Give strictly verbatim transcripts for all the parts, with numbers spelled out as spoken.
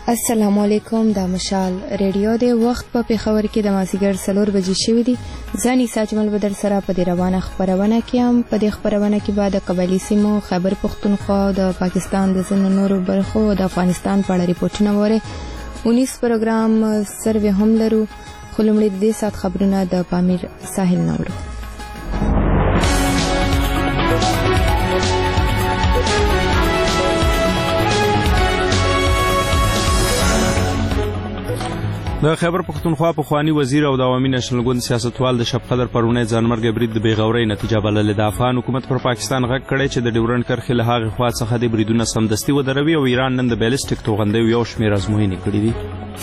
السلام علیکم. دا مشال ریډیو دی. وخت په پېښور کې د مازدیګر څلور بجې شوي دي. زه انیسا اجمل به در سره په دې روانه خپرونه کې یم. په دې خپرونه کې به د قبایلي سیمو، خیبر پښتونخوا، د پاکستان د ځینو نورو برخو او د افغانستان په اړه ریپورټونه وورئ. اونیس پروګرام سروې هم لرو، خو لومړی د دې ساعت خبرونه د پامیر ساحل نه اورو. د خیبر پښتونخوا پخوانی وزیر او د عوامي نېشنل ګوند سیاستوال د شب قدر پرونی ځانمرګي برید د بېغورۍ نتیجه بللې. د افغان حکومت پر پاکستان غږ کړی چې د ډیورنډ کرښې له هغې خوا څخه د بریدونه سمدستي ودروي او ایران نن د بیلسټیک توغندیو یو شمېر ازموینې کړي دي.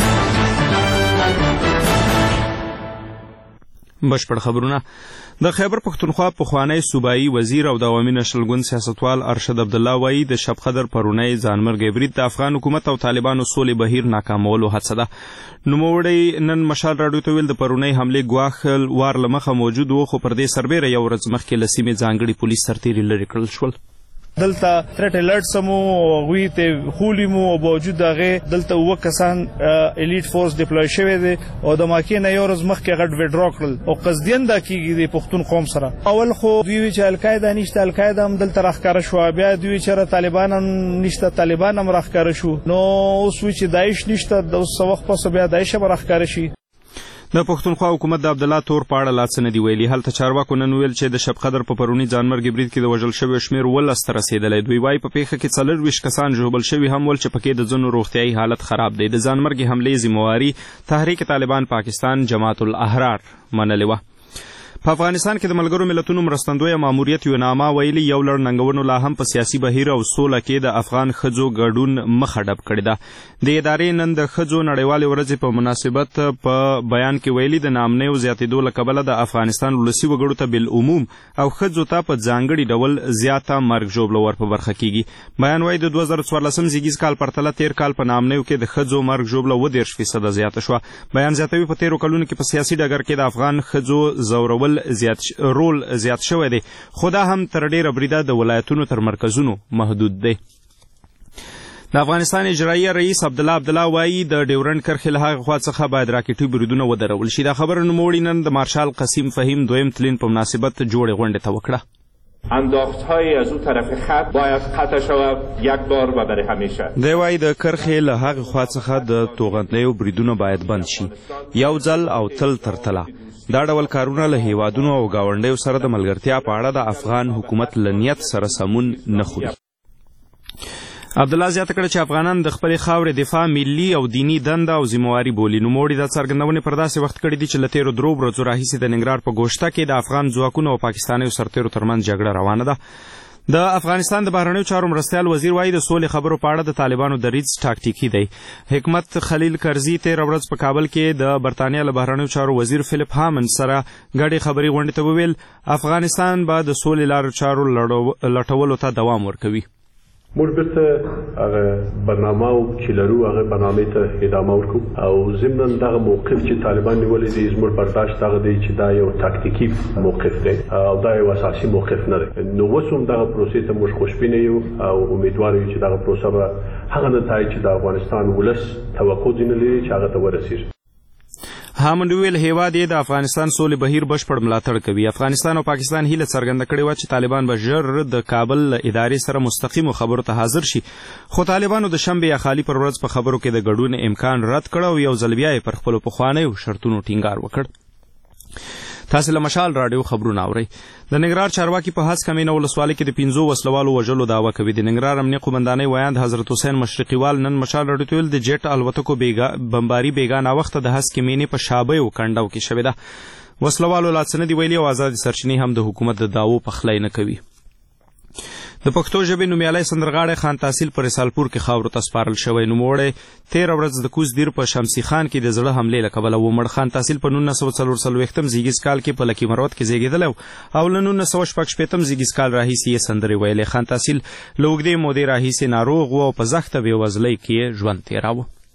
بشپړ خبرونه. د خیبر پښتونخوا پخوانی صوبایي وزیر او د عوامي نېشنل ګوند سیاستوال ارشد عبدالله وایي د شب قدر پرونی ځانمرګي برید د افغان حکومت او طالبانو سولې بهیر ناکامولو هڅه ده. نوموړی نن مشال راډیو ته ویل د پرونی حملې ګواښ وار له مخه موجود و، خو پر دې سربیره یو ورځ مخکې له سیمې ځانګړي پولیس سرتیري لرې کړل شول. دلته ترټ الرټ سمو غوی ته خولی مو او باوجود دغه دلته وو کسان الیټ فورس ډیپلوي شوی دی او د ماکې نه یو ورځ مخکې غټ وډرا کړل او قصدین دا کیږي د پښتون قوم سره. اول خو دوی چې القاعده نشته، القاعده هم دلته راخکاره شو، بیا دوی چې طالبان هم نشته، طالبان هم راخکاره شو، نو اوس وی چې داعش نشته، د اوس وخت پس بیا داعش هم راخکاره شي. د پښتونخوا حکومت د عبدالله تور په اړه لا څه نه دي ویلي. هلته چارواکو نن ویل چې د شب قدر په پروني ځانمرګي برید کې د وژل شویو شمېر اوولس ته رسېدلی. دوی وایي په پیښه کې څلرویشت کسان ژوبل شوي هم ول چې پکې د ځینو روغتیایي حالت خراب دی. د ځانمرګي حملې ذمهواري تحریک طالبان پاکستان جماعت الاحرار منلې وه. په افغانستان کې د ملګرو ملتونو مرستندویه ماموریت یو نامه ویلي یو لړ ننګونو لا هم په سیاسي بهیر او سوله کې د افغان ښځو ګډون مخه ډب کړې ده. د ادارې نن د ښځو نړیوالې ورځې په مناسبت په بیان کې ویلي د ناامنیو زیاتېدو له کبله د افغانستان ولسي وګړو ته بالعموم او ښځو ته په ځانګړي ډول زیاته مرګ ژوبله ور په برخه کیږي. بیان وایي د دوه زره څوارلسم زیږیز کال پرتله تیر کال په ناامنیو کې د ښځو مرګ ژوبله اووه دېرش فیصده زیاته شوه. بیان زیاتوي په تیرو کلونو کې په سیاسي ډګر کې د افغان ښځو ځورول زیات رول زیات شوی دی، خو دا هم تر ډیره بریده د ولایتونو تر مرکزونو محدود دی. د افغانستان اجرائیه رئیس عبدالله عبدالله وایي د ډیورنډ کرښې له هغې خوا څخه باید راکټي بریدونه ودرول شي. دا خبره نوموړي نن د مارشال قسیم فهیم دویم تلین په مناسبت جوړې غونډې ته وکړه. انداختهای از او طرف خط باید قطع شود یک بار و برای همیشه. دی وایي د کرښې له هغې خوا څخه د توغندیو بریدونه باید بند شي، یو ځل او تل تر تله. دا ډول کارونه له هیوادونو او ګاونډیو سره د ملګرتیا په اړه د افغان حکومت له نیت سره سمون نه خوري. عبدالله زیاته کړه چې افغانان د خپلې خاورې دفاع ملي او دینی دنده او ذمهواري بولي. نوموړي دا څرګندونې پر داسې وخت کړي دي چې له تېرو درو ورځو راهیسې د ننګرهار په ګوشته کې د افغان ځواکونو او پاکستانیو سرتیرو ترمنځ جګړه روانه ده. د افغانستان د بهرنیو چارو مرستیال وزیر وایي د سولې خبرو په اړه د طالبانو دریځ ټاکټیکي دی. حکمت خلیل کرزي تېره ورځ په کابل کې د برطانیه له بهرنیو چارو وزیر فلیپ هامن سره ګډې خبرې غونډې ته وویل افغانستان به د سولې لارو چارو لټولو ته دوام ورکوي. موږ بیرته هغه برنامه او چې لرو هغه برنامې ته ادامه ورکوو او ضمناً دغه موقف چې طالبان نیولی دی زموږ برداشت هغه دی چې دا یو تاکتیکي موقف دی او دا یو اساسي موقف نه دی. نو اوس هم دغه پروسې ته موږ خوشبینه یو او امیدوار یو چې دغه پروسه به هغه نتایج چې د افغانستان ولس توقع ځینې لري چې هغه ته ورسېږي. هامن ویل هیواد یې د افغانستان سولې بهیر بشپړ ملاتړ کوي. افغانستان او پاکستان هیله څرګنده کړې وه چې طالبان به ژر د کابل له ادارې سره مستقیمو خبرو ته حاضر شي، خو طالبانو د شنبې یا خالي پر ورځ په خبرو کې د ګډون امکان رد کړ او یو ځل بیا یې پر خپلو پخوانیو شرطونو ټینګار وکړ. تاسې له مشال راډیو خبرونه اورئ. د ننګرهار چارواکي په هسک امینه ولسوالۍ کې د پنځو وسلوالو وژلو دعوه کوي. د ننګرهار امنیه قومندانۍ ویاند حضرت حسین مشرقیوال نن مشال راډیو ته ویل د جیټ الوتکو بمباري بېګا ناوخته د هسک امینې په شابیو کنډو کې شوې ده. وسلوالو لا څه نه دي ویلي او ازادې سرچینې هم د حکومت د دعوو پخلی نه کوي. د پښتو ژبې نومیالی سندرغاړی خان تحصیل په رسالپور کې خاورو ته سپارل شوی. نوموړی تېره ورځ د کوز دیر په شمسي خان کې د زړه حملې له کبله ومړ. خان تحصیل په نولس سوه څلور څلوېښتم زیږیز کال کې په لکي مروت کې زیږېدلی او له نولس سوه شپږ شپېتم زیږیز کال راهیسې یې سندرې ویلې. خان تحصیل له اوږدې مودې راهیسې ناروغ و او په زښته بېوزلۍ کې یې ژوند تېراوه.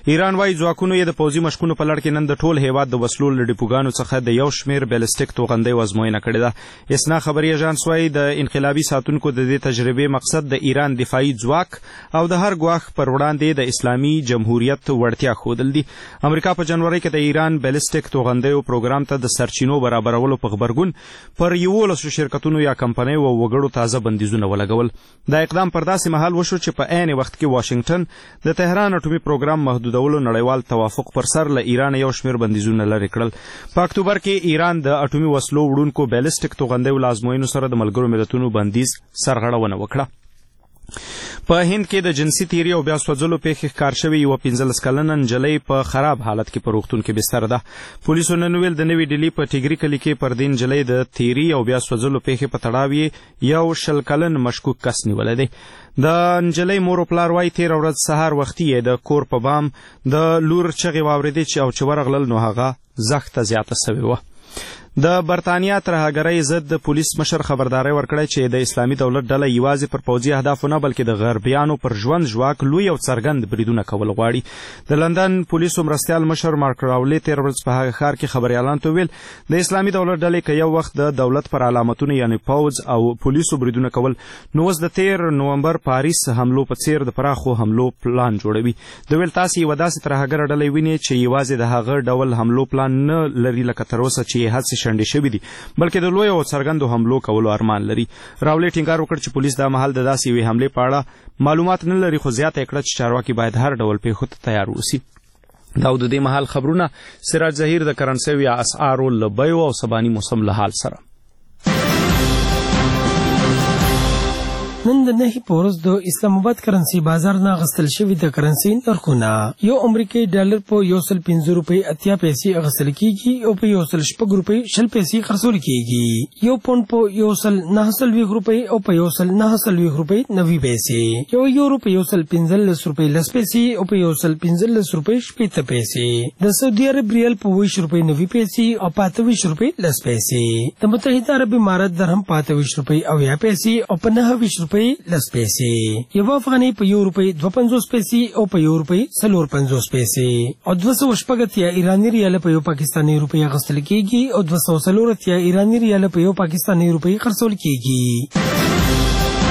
ایران وايي ځواکونو یې د پوځي مشقونو په لړ کې نن د ټول هیواد د وسلو له ډیپوګانو څخه د یو شمېر بیلسټیک توغندیو ازموینه کړې ده. اسنا خبري اژانس وايي د انقلابي ساتونکو د دې تجربې مقصد د ایران دفاعي ځواک او د هر ګواښ پر وړاندې د اسلامي جمهوریت وړتیا ښودل دي. امریکا په جنوري کې د ایران بیلسټیک توغندیو پروګرام ته د سرچینو برابرولو په غبرګون پر یولسو شرکتونو یا کمپنیو او وګړو تازه بندیزونه ولګول. دا اقدام پر داسې مهال وشو چې په عین وخت کې واشنگټن د تهران اټومي پروګرام محدودولو نړیوال توافق پر سر له ایران یو شمېر بندیزونه لرې کړل. په اکتوبر کې ایران د اټومي وسلو وړونکو بیلسټیک توغندیو له ازموینو سره د ملګرو ملتونو بندیز سرغړونه وکړه. په هند کې د جنسي تیری او بیا سوځلو پیښې ښکار شوې یوه پنځلس کلنه نجلۍ په خراب حالت کې په روغتون کې بستر ده. پولیسو نن ویل د نوې ډیلي په ټیګري کلي کې پر دې نجلۍ د تیری او بیا سوځلو پیښې په تړاو یې یو شل کلن مشکوک کس نیولی دی. د نجلۍ مور او پلار وايي تېره ورځ سهار وختي یې د کور په بام د لور چغې واورېدې چې او چې ورغلل نو هغه زخته زیاته سوې وه. د برطانیا ترهګرۍ ضد د پولیس مشر خبرداری ورکړی چې د اسلامي دولت ډله یوازې پر پوځي اهدافو نه بلکې د غربیانو پر ژوند ژواک لوی او څرګند بریدونه کول غواړي. د لندن پولیسو مرستیال مشر مارک راولي تېره ورځ په هغه ښار کې خبریالانو ته ویل د اسلامي دولت ډلې که یو وخت د دولت پر علامتونو یعنې پوځ او پولیسو بریدونه کول نو اوس د تېر نومبر پاریس حملو په څیر د پراخو حملو پلان جوړوي. د ویل تاسې یوه داسې ترهګره ډله وینئ چې یوازې د هغه ډول حملو پلان نه لري لکه تر اوسه چې یې هڅې شنډې شوي دي بلکې د لوی او څرګندو حملو کولو ارمان لري. راولي ټینګار وکړ چې پولیس دا مهال د داسې یوې حملې په اړه معلومات نه لري خو زیاته یې کړه چې چارواکي باید هر ډول پیښو ته تیار اوسي. دا د دې مهال خبرونه سراج ظهیر د کرنسیو یا اسعارو له بیو او سباني موسم له حال سره. نن د نهي په ورځ د اسلام آباد کرنسي بازار نه اخیستل شوي د کرنسي نرخونه یو امریکایي ډالر په یو سل پنځه روپۍ اتیا پیسې اخیستل کېږي او په یو سل شپږ روپۍ شل پیسې خرڅول کېږي. یو پونډ په یو سل نهه څلوېښت روپۍ او په یو سل نهه څلوېښت روپۍ نوي پیسې. یو یورو په یو سل پنځلس روپۍ لس پیسې او په یو سل پنځلس روپۍ شپېته پیسې. د سعودي عرب ریال په اووه ویشت روپۍ نوي پیسې او په اته ویشت روپۍ لس پیسې. د متحده عرب امارات درهم په اته ویشت روپۍ اویا پیسې او په نهه ویشت روپۍ لس پیسې. یو افغانۍ په یو روپۍ دوه پنځوس پیسې او په یو روپۍ څلور پنځوس پیسې او دوه سوه شپږ اتیا ایراني ریاله په یو پاکستاني روپۍ اخیستل کېږي او دوه سوه څلور اتیا ایراني ریاله په یو پاکستاني روپۍ خرڅول کېږي.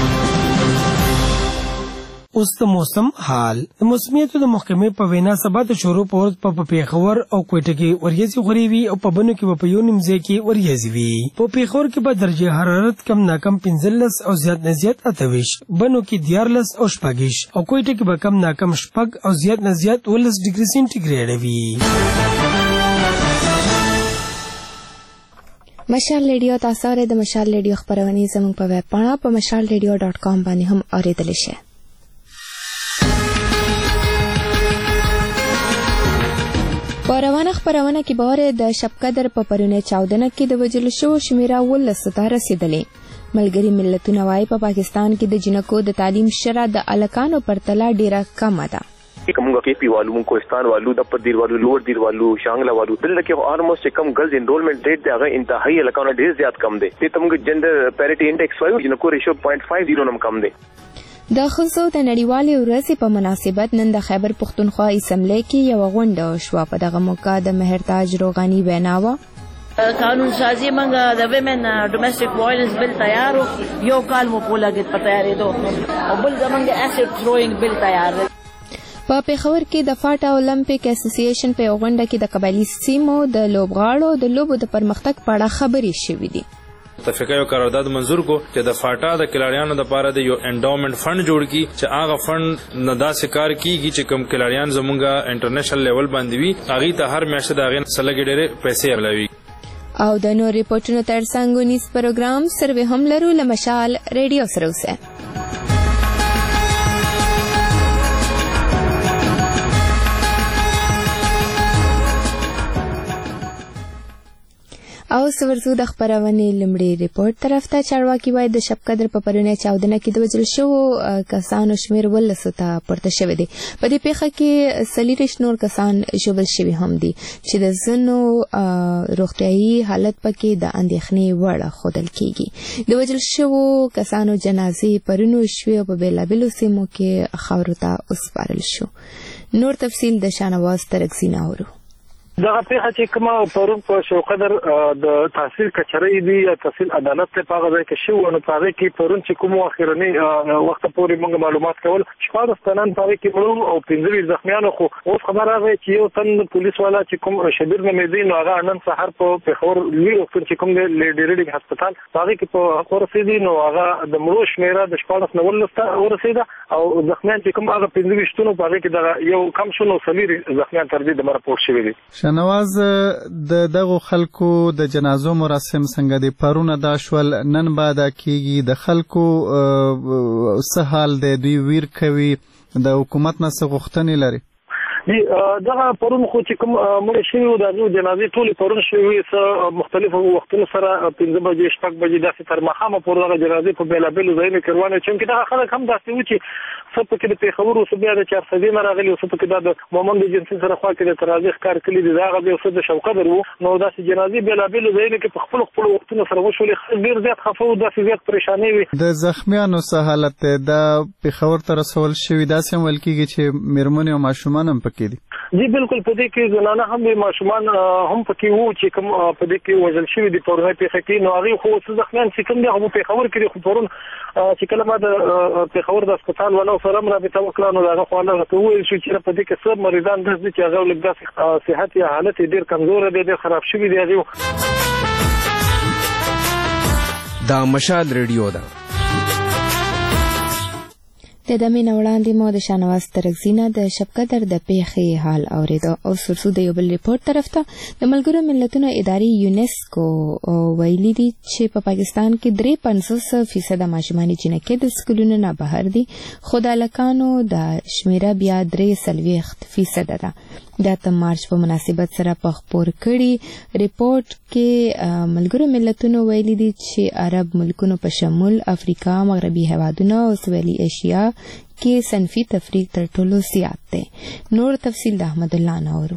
اوس د موسم حال. د موسمیاتو د محکمې په وینا سبا د شروع په ورځ په پیښور او کوټه کې وریځې غورې وي او په بنو کې به په یو نیم ځای کې وریځې وي. په پیښور کې به درجه حرارت کم ناکم پنځلس او زیات نه زیات اته ویشت، بنو کې دیارلس او شپږ او کوټه کې به کم ناکم شپږ او زیات نه زیات ولس ډیګري سینټیګریډ وي. مشال ریډیو تاسو اورئ. د مشال ریډیو خبرونه زموږ په ویب پاڼه په مشال ریډیو ډاټ کام باندې هم اوریدلی شئ. په روانه خبرونه کې به د شب قدر په پرونی چاودنه کې د وژل شوو شمیره ولس ته رسیدلې. ملګري ملتونه وايي په پاکستان کې د جنکو د تعلیم شرح د الکانو پرتله ډیره کمه ده. کومه کې پی والو مونږ کوستان والو د پدیر والو لوړ دیر والو شانګلا والو دلته کې آلموست کم ګرلز انرولمنٹ ریټ دی هغه انتهایی الکانو ډیر زیات کم دی. ته موږ جندر پیریټي انډیکس وایو جنکو ریشو صفر پوینټ پنځه نم کم دی. د ښځو د نړیوالې ورځې په مناسبت نن د خیبر پښتونخوا اسمبلی کې یوه غونډه وشوه. په دغه موقع د مهرتاج روغاني وینا وه. قانون سازی منګه د ویمن ډومېسټک وایلنس بل تیارو یو کال مو په لګیت په تیارېدو او بل زمونږ اسید تھروینګ بل تیار دی. په پیښور کې د فاټا اولمپیک اسوسییشن په غونډه کې د قبایلي سیمو د لوبغاړو د لوبو د پرمختګ په اړه خبرې شوې دي. اتفاقي یو قرارداد منظور کو چې د فاټا د کلاریانو لپاره د یو انډاومنت فند جوړ کی چې هغه فند نه داسې کار کیږي چې کوم کلاریان زمونږه انټرنیشنل لیول باندې وي هغه ته هر میاشت د هغه سلګ ډېر پیسې ورلوي. او د نور ریپورتونو ترڅنګ ونیس پروګرام سروي هم لرو له مشال ریډیو سره اوسه. او سورزو د خبرونې لمړي ریپورت طرف ته. چارواکي وايي د شب قدر په پرونی چاودنه کې د وژل شوو کسانو شمیر ولسو ته پورته شوی دی. په دې پیښه کې څلېرویشت نور کسان ژوبل شوي هم دي چې د ځینو روغتیایي حالت پکې د اندېښنې وړ ښودل کېږي. د وژل شوو کسانو جنازې پرون وشوې او په بېلابېلو سیمو کې خاورو ته وسپارل شو. نور تفصیل د شانواز ترکزی ناورو. دغه پیښه چې کومه پرون په شوقدر د تحصیل کچري دی یا تحصیل عدالت ته پاغه ځای کې شو نو پاغه کې پرون چې کوم اخرنی وخت پورې موږ معلومات کول شپږ ستنان پاغه کې مړو او پنځه زخمیان خو اوس خبر راغی چې یو تن پولیس والا چې کوم شبیر نمېدی نو هغه نن سحر په پیښور لوی وخت چې کوم د لیډریډینګ هسپتال پاغه کې په خور سیدي نو هغه د مړو شمیره د شپږ نو ولسته ورسېده او زخمیان چې کوم هغه پنځه شتونو پاغه کې د یو کم شنو سمیر زخمیان تر دې د مرپور شوی دي. شنواز د دغه خلکو د جنازو مراسم څنګه دی پرونه دا شول نن بعد کیږي د خلکو څه حال دی دوی ویر کوي د حکومت نه څه غوښتنې لري؟ دی دغه پرون خو چې کوم مړ شوی و د جنازې ټول پرون شوی څه مختلفو وختونو سره پنځه بجې شپږ بجې داسې تر ماښامه پورې دغه جنازې په بېلابېلو ځایونو کې روانې چې دغه خلک هم داسې وو چې څه پکې د پېښور اوس بیا د چارسدې نه راغلي او څه پکې دا د مومند جنسي سره خوا کې د ترازی ښکار کلي دي هغه بیا څه د شوقدر وو نو داسې جنازې بېلابېلو ځایونو کې په خپلو خپلو وختونو سره وشولې خلک ډېر زیات خفه وو داسې زیات پریشانې وي. د زخمیانو څه حالت دی دا پېښور ته رسول شوي داسې هم ویل کېږي چې مېرمنې او ماشومان هم پکې دي؟ جی بالکل په دې کې زنانه هم دي ماشومان هم پکې وو چې کوم په دې کې وژل شوي دي پرونی پیښه کې نو هغې خو څه زخمیان چې کوم دي هغه په پېښور کې دي خو پرون چې کله ما د پېښور د هسپتال والاو سره هم رابطه وکړه نو د هغه خوا هغه ته وویل شو چې په دې کې څه مریضان داسې دي چې هغه لږ داسې صحت یا حالت یې ډېر کمزوره دی ډېر خراب شوي دي هغې. دا مشال ریډیو ده. د دمې نه وړاندې مو د شانواز ترکزی نه د شبقدر د پیښې حال اورېده او سرسو د یو بل ریپورټ طرف ته د ملګرو ملتونو ادارې یونیسکو ویلي دي چې په پاکستان کې درې پنځوس فیصده ماشومان جنکۍ د سکولونو نه بهر دي خو د هلکانو د شمیره بیا درې څلوېښت فیصده ده. د اتم مارچ په مناسبت سره په خپور کړي ریپورټ کې ملګرو ملتونو ویلي دي چې عرب ملکونو په شمول افریقا مغربي هیوادونه او سویلي ایشیا کې صنفي تفریق تر ټولو زیات دی. نور تفصیل د احمد الله ناورو.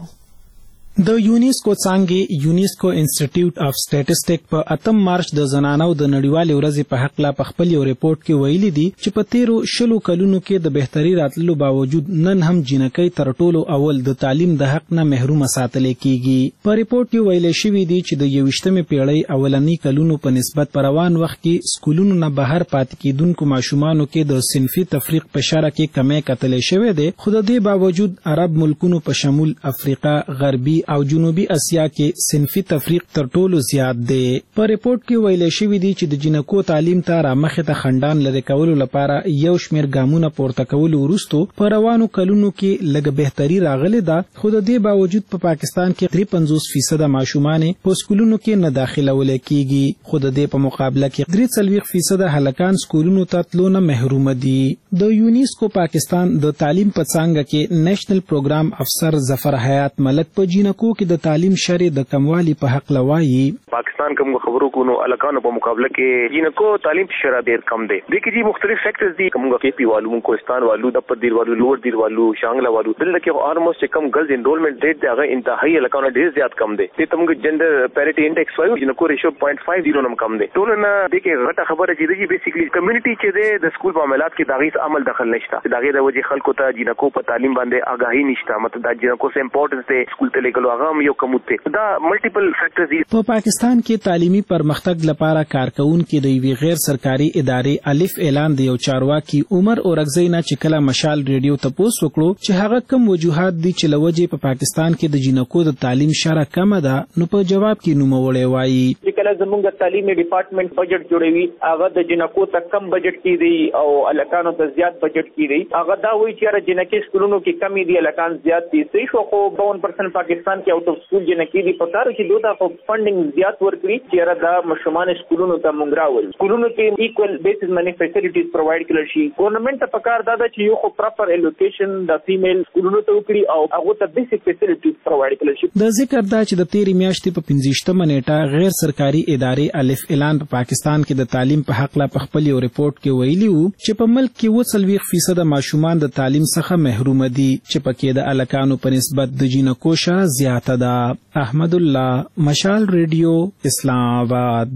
د یونیسکو څانګې یونیسکو انسټیټیوټ اف سټیټسټیک په اتم مارچ د زنانو د نړیوالې ورځې په حق لا په خپل یو ریپورت کې ویلي دي چې په تیرو شلو کلونو کې د بهتري راتللو باوجود نن هم جنکۍ تر ټولو اول د تعلیم د حق نه محروم ساتل کیږي. په ریپورت کې ویل شوی دی چې د یوویشتمې پیړۍ اولنی کلونو په نسبت په روان وخت کې سکولونو نه بهر پاتې کیدونکو ماشومانو کې د صنفي تفریق په شرح کې کمی کتلې شوې ده خو د دې باوجود عرب ملکونو په شمول افریقا غربي او جنوبي اسیا کې صنفي تفریق تر ټولو زیات دی. په ریپورت کې ویل شوی دی چې د جنکو تعلیم ته رامخې ته خندان لري کولو لپاره یو شمېر ګامونه پورته کولو وروسته په روانو کلونو کې لږ بهتري راغلې ده خو د دې باوجود په پاکستان کې درې پنځوس فیصده ماشومان په سکولونو کې نه داخلول کیږي خو د دې په مقابله کې درې څلوېښت فیصده هلکان سکولونو ته تلو نه محروم دي. د یونیسکو پاکستان د تعلیم په څانګه کې نېشنل پروګرام افسر ظفر حیات ملک په جنکو کې د تعلیم شری د کموالی په حق لوایي. پاکستان کوم خبرو کو نو الکانو په مقابله کې جنکو تعلیم شری ډیر کم دی. د کې جی مختلف فیکٹرز دي کوم کې پی والو کوستان والو د پدیر والو لوړ دیر والو شانګلا والو دلته کې آلموست کم ګرلز انرولمنٹ ریټ دی هغه انتهایی الکانو ډیر زیات کم دی. د تمګ جندر پیریټی انډیکس وایو جنکو ریشو صفر پوینټ پنځه صفر نم کم دی. ټول نه د کې غټه خبره چې دی بیسیکلی کمیونټي چې دی د سکول په عملات کې داغي عمل دخل نشته. داغي د وجه خلکو ته جنکو په تعلیم باندې آگاهی نشته مطلب د جنکو سه امپورټنس دی سکول ته لګلو هغه یو کموت دی. دا ملټیپل فیکٹرز دي. په پاکستان کې تعلیمي پرمختګ لپاره کارکونکو د یوې غیر سرکاري ادارې الف اعلان د یو چارواکي عمر اورګزی نه چې کله مشال ریډیو ته پوس وکړو چې هغه کوم وجوهات دي چې لوجه په پاکستان کې د جنکو د تعلیم شرح کم ده نو په جواب کې نوموړی وایي چې کله زموږ تعلیمي ډپارټمنټ بجټ جوړوي هغه د جنکو ته کم بجټ کې دی او الکانو ته زیات بجټ کې دی. هغه دا وایي چې را جنکي سکولونو کې کمی دی الکان زیات دي. صحیح شو خو باون پرسنټ پاکستان کې اوټ اف سکول جنکي دی پکاره چې دوی ته فندینګ زیات ورکړي چې را دا مشرومان سکولونو ته مونږ راول سکولونو کې ایکوال بیسز منی فیسیلیټیز پرووایډ کړل شي. ګورنمنت ته پکار دا چې یو خو پراپر الوکیشن د فیمیل سکولونو ته وکړي او هغه ته بیسیک فیسیلیټیز پرووایډ کړل شي. د ذکر دا چې د تیرې میاشتې په پنځه نیټه غیر سرکاري ادارې الف اعلان په پاکستان کې د تعلیم په حق لا په خپل یو ریپورت کې ویلي وو چې په ملک کې اووه څلوېښت فیصده ماشومان د تعلیم څخه محروم دي چې پکې د الکانو په نسبت د جنکو شرح زیاته ده. احمد الله مشال ریډیو اسلام آباد.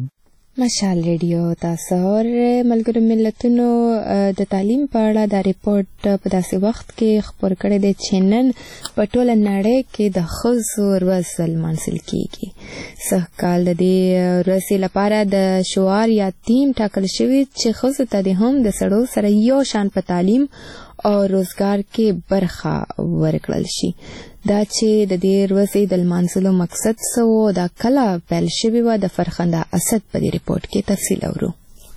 مشال ریډیو تاسو اور ملګرو ملتونو د تعلیم په اړه د ریپورت په داسې وخت کې خبر کړی دی چې نن په ټوله نړۍ کې د ښځو ورځ لمانځل کیږي. سږ کال د دې ورځې لپاره د شعار یا تیم ټاکل شوی چې ښځو ته د هم د سړو سره یو شان په تعلیم او روزګار کې برخه ورکړل شي. دا چې د دې ورځې د لمانځلو مقصد څه و، دا کله پیل شوې وه، د فرخنده اسد په دې ریپورټ کې تفصیل اورو.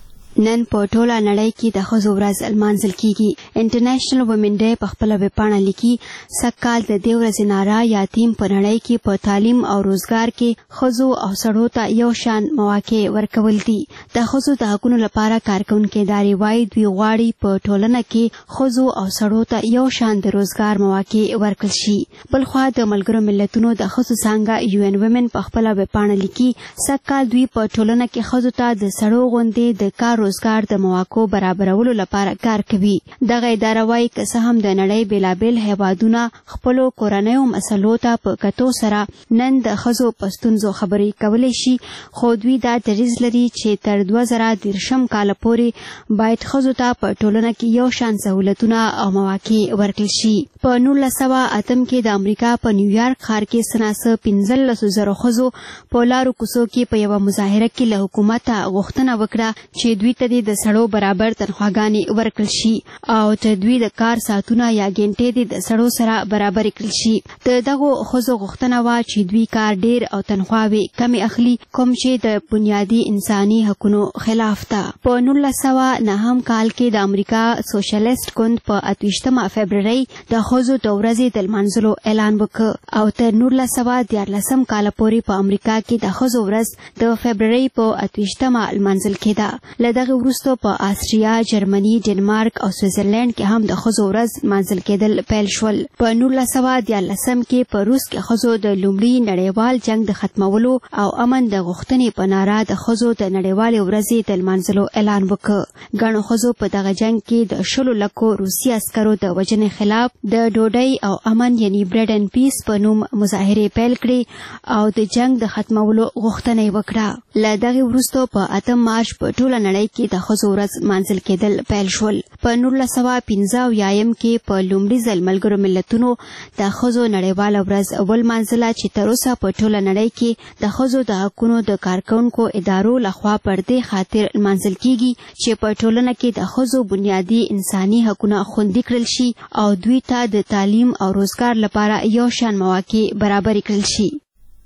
نن په ټوله نړۍ کې د ښځو ورځ لمانځل کیږي. انټرنیشنل وومن ډے په خپله ویبپاڼه لیکي سږ کال د دې ورځې ناره یا تیم په نړۍ کې په تعلیم او روزګار کې ښځو او سړو ته یو شان مواقع ورکول دي. د ښځو د حقونو لپاره کارکوونکې ادارې وایي دوی غواړي په ټولنه کې ښځو او سړو ته یو شان د روزګار مواقع ورکړل شي. بلخوا د ملګرو ملتونو د ښځو څانګه یو ان وومن په خپله ویبپاڼه لیکي سږ کال دوی په ټولنه کې ښځو ته د سړو غوندې د کار روزګار د مواقعو برابرولو لپاره کار کوي. دغه اداره وایي که څه هم د نړۍ بیلابیل هیوادونه خپلو کورنیو مسلو ته په کتو سره نن د ښځو په ستونزو خبرې کولی شي، خو دوی دا دریځ لري چې تر دوه زره دېرشم کاله پورې باید ښځو ته په ټولنه کې یو شان سهولتونه او مواقع ورکړل شي. په نولس سوه اتم کې د امریکا په نیویارک ښار کې سناسه پنځلسو زرو ښځو په لارو کوڅو کې په یوه مظاهره کې له حکومته غوښتنه وکړه چې دوی ته د سړو برابر تنخواګانې ورکړل شي او چې دوی د کار ساعتونه یا ګنټې د سړو سره برابر کړل شي. د دغو ښځو غوښتنه وه چې دوی کار ډیر او تنخواوې کمې اخلي، کوم چې د بنیادي انساني حقونو خلاف ده. په نولس سوه نهم کال کې د امریکا سوشلیست ګوند په اتویشتمه فبرورۍ د ښځو د ورځې د لمانځلو اعلان وکړ او تر نولس سوه دیارلسم کاله پورې په امریکا کې د ښځو ورځ د فبرورۍ په اتویشتمه لمانځل کېده. له دغه وروسته په آسټریا، جرمني، ډنمارک او سویټزرلینډ کې هم د ښځو ورځ لمانځل کېدل پیل شول. په نولس سوه دیارلسم کې په روس کې ښځو د لومړي نړیوال جنګ د ختمولو او امن د غوښتنې په ناره د ښځو د نړیوالې ورځې د لمانځلو اعلان وکړ. ګڼو ښځو په دغه جنګ کې د شلو لکو روسي عسکرو د وژنې خلاف د ډوډۍ او امن یعنی بریډ اینډ پیس په نوم مظاهرې پیل کړې او د جنګ د ختمولو غوښتنه یې وکړه. له دغې وروسته په اتم مارچ په ټوله نړۍ کې د ښځو ورځ لمانځل کېدل پیل شول. په نولس سوه پنځه اویایم کې په لومړي ځل ملګرو ملتونو د ښځو نړیواله ورځ ولمانځله چې تر اوسه په ټوله نړۍ کې د ښځو د حقونو د کارکوونکو ادارو لخوا پر دې خاطر لمانځل کیږي چې په ټولنه کې د ښځو بنیادي انساني حقونه خوندي کړل شي او دوی ته د تعلیم او روزګار لپاره یو شان مواقع برابر کړل شي.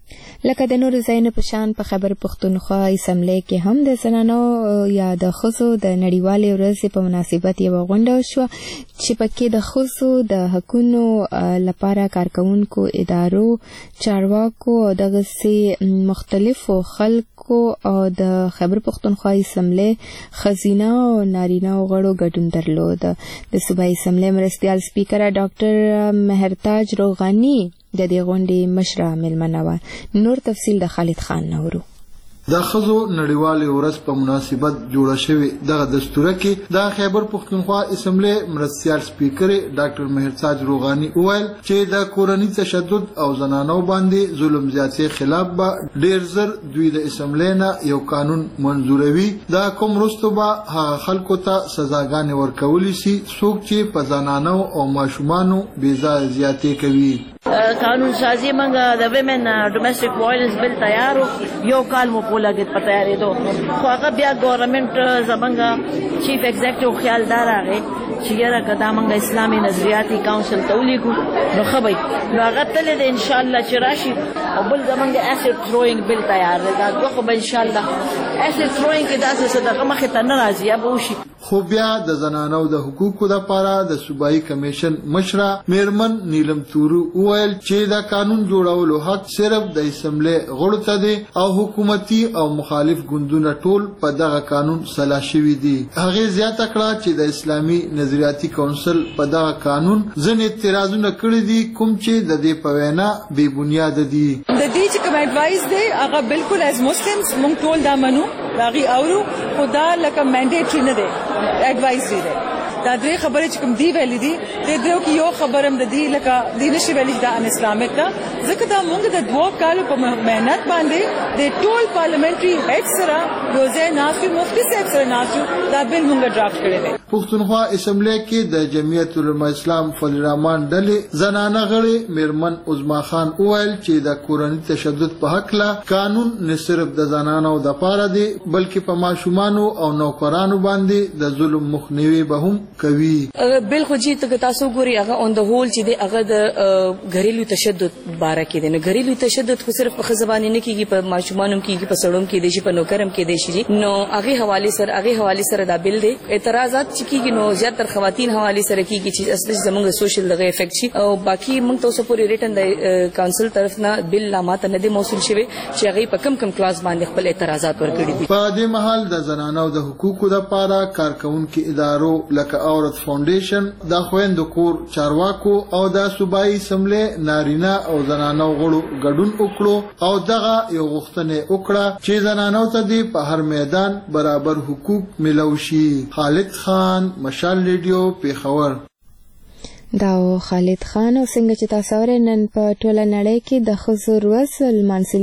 لکه د نورو ځایونو په شان په خیبر پښتونخوا اسمبلی کې هم د زنانو یا د ښځو د نړیوالې ورځې په مناسبت یوه غونډه وشوه چې پکې د ښځو د حقونو لپاره کارکوونکو ادارو، چارواکو او دغسې مختلفو خلکو او د خیبر پښتونخوا اسمبلی ښځینه او نارینه غړو ګډون درلود. د صوبایي اسمبلی مرستیال سپیکره ډاکټر مهرتاج روغاني د دې غونډې مشره مېلمنه وه. نور تفصیل د خالد خان نورو. د ښځو نړیوالې ورځ په مناسبت جوړه شوې دغه دستوره کې د خیبر پښتونخوا اسمبلی مرستیال سپیکرې ډاکټر مهرتاج روغاني وویل چې د کورني تشدد او زنانو باندې ظلم زیاتۍ خلاف به ډیر زر دوی د اسمبلی نه یو قانون منظوروي، د کوم وروسته به هغه خلکو ته سزاګانې ورکولی شي څوک چې په زنانو او ماشومانو بېځایه زیاتۍ کوي. قانون سازی منگا د ویمن ډومېسټک وایلنس بل تیارو یو کال مو پولا گت په تیارېدو، خو هغه بیا ګورنمنت زمونږ چیف ایگزیکټیو خیال دار راغی چې یاره که دا موږ اسلامي نظریاتي کاونسل ته ولیکو نو ښه به نو هغه تللی دی انشاءالله چې راشي. او بل زمونږ اسید تھروینګ بل تیار دی، دا دوه خو به انشاءالله اسید تھروینګ کې داسې څه دغه مخې ته نه راځي یا به وشي. خو بیا د زنانو د حقوقو لپاره د صوبایي کمیشن مشره میرمن نیلم تورو وویل چې د قانون جوړولو حق صرف د اسمبلی غړو ته دی او حکومتي او مخالف ګوندونه ټول په دغه قانون سلا شوي دي. هغې زیاته کړه چې د اسلامي نظریاتي کونسل په دغه قانون ځینې اعتراضونه کړي دي کوم چې د دې په وینا بې بنیاده دي. د دې چې کوم اډوایس دی هغه بالکل ایز مسلمز موږ ټول دا منو، هغې اورو، خو دا لکه مینډیټري نه دی، اډوایزري دی. دا درې خبرې چې کوم دی ویلې دي د دریو کې یو خبره هم د دې لکه د نشي ویلې دا ان اسلامیک دا ځکه دا موږ د دوه کالو په مهنت باندې د ټول پارلیمنټري هډ سره یو ځای ناسو مفتي صاحب سره ناسو دا بل موږ ډرافټ کړی دی. پښتونخوا اسمبلی کې د جمعیت العلماء اسلام فضل الرحمن ډلې زنانه غړي میرمن عظما خان وویل چې د کورني تشدد په حق لا قانون نه صرف د زنانو د پاره دی بلکې په ماشومانو او نوکرانو باندې د ظلم مخنیوي به هم کوي. بالکل جی ته تاسو ګوري هغه اون د هول چې دی هغه د غریلو تشدد باره کې دی. نه غریلو تشدد خو صرف په خزبانی نه کیږي په ماشومانو کیږي په سړوم کې دی شي په نوکرم کې دی شي نو هغه حواله سره هغه حواله سره دا بل دی اعتراضات چې کیږي نو زیاتره خواتین حواله سره کیږي چې اصلي زموږ سوشل دغه افیکټ شي او باقي موږ تاسو پورې ریټن د کونسل طرف نه بل لامات نه دي موصول شوی چې هغه په کم کم کلاس باندې خپل اعتراضات ورکړي دي. په دې محل د زنانو د حقوقو لپاره کارکونکو ادارو لکه عورت فاونډیشن د خويندو کور چارواکو او د صوبایي اسمبلی نارینه او زنانو غړو ګډون وکړو او دغه یو غوښتنه وکړه چې زنانو ته دی په هر میدان برابر حقوق ملو شي. خالد خان مشال ریډیو پیښور. دا خالد خان او څنګه چې تاسو ورې نن په ټوله نړۍ کې د ښځو ورځ لمانځل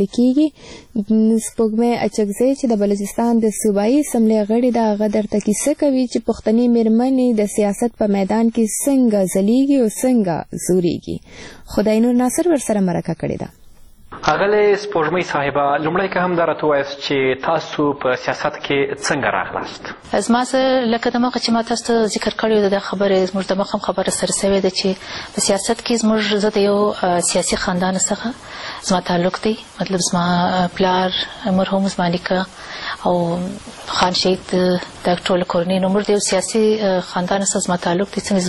کیږي سپوږمۍ اچکزۍ چې د بلوچستان د صوبایي اسمبلی غړي د هغه درته کیسه کوي چې پښتني میرمنې د سیاست په میدان کې څنګه ځلیږي او څنګه زوريږي. خدای نور ناصر ورسره مرکه کړې ده. اغله سپوږمۍ صاحبه لومړی که هم درته ووایاست چې تاسو په سیاست کې څنګه راغلاست؟ زما سره لکه د مخه چې ما تاسو ته ذکر کړی و د خبرې زموږ د مخه خبره سره سوې ده چې په سیاست کې زموږ زه د یو سیاسي خاندان څخه زما تعلق دی مطلب زما پلار مرحوم زما نیکه او خان شهید د ټول کورنۍ نو موږ د یو سیاسي خاندان څخه زما تعلق دی څنګه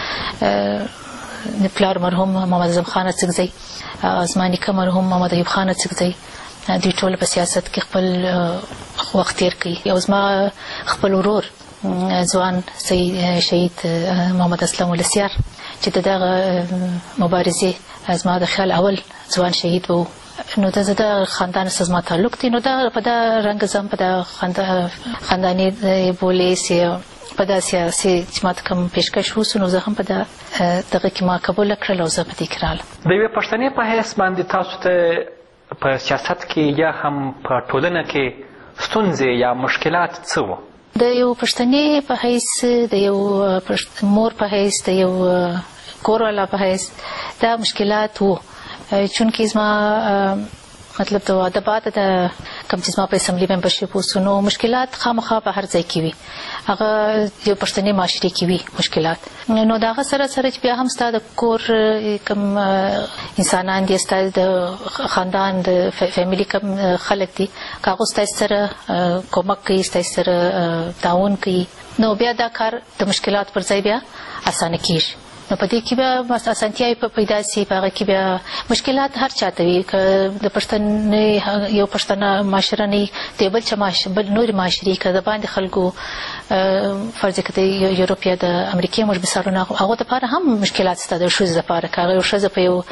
زما پلار مرحوم محمد اعظم خان اڅکزی زما نیکه مرحوم محمد ایوب خان اڅکزی دوی ټول په سیاست کې خپل وخت تیر کړي. یو زما خپل ورور ځوان شهید محمد اسلام ولسیار چې دغه مبارزې زما د خیال اول ځوان شهید وو نو د زده خاندان سره زما تعلق دی نو دا په دا رنګ زم په دا خاندانی بولې سي په دا سیاسي چې ما ته کوم پیشکش وسو نو زه هم په دغه کې ما قبول کړل او زه په دې کې رالم. د یوې پښتنې په حیث باندې تاسو ته په سیاست کې یا هم په ټولنه کې ستونزې یا مشکلات څه وو؟ د یو پښتنې په حیث د یو مور په حیث د یو کوروالا په حیث دا مشکلات وو چونکې زما مطلب د ادبات د کوم چې زما په اسمبلی ممبرشپ وسو نو مشکلات خامخا په هر ځای کې وي هغه یو پښتني معاشري کې وي مشکلات نو دا هغه سره سره چې بیا هم ستاسو د کور کوم انسانان دي ستاسو د خاندان د فیملی کوم خلک دي کاغذ تاسو سره کومک کوي تاسو سره تعاون کوي نو بیا دا کار د مشکلات پر ځای بیا اسانه کیږي. نو په دې کې بیا اسانتیاوې په پیدا سي په هغه کې بیا مشکلات هر چاته وي که د پښتنې یو پښتنه معاشره نه دی بل چې بل نور معاشري که د باندې خلکو فرض کړئ د یورپ یا د امریکا موږ مثالونه هغه لپاره هم مشکلات شته د ښځو لپاره که هغه یو ښځه په یو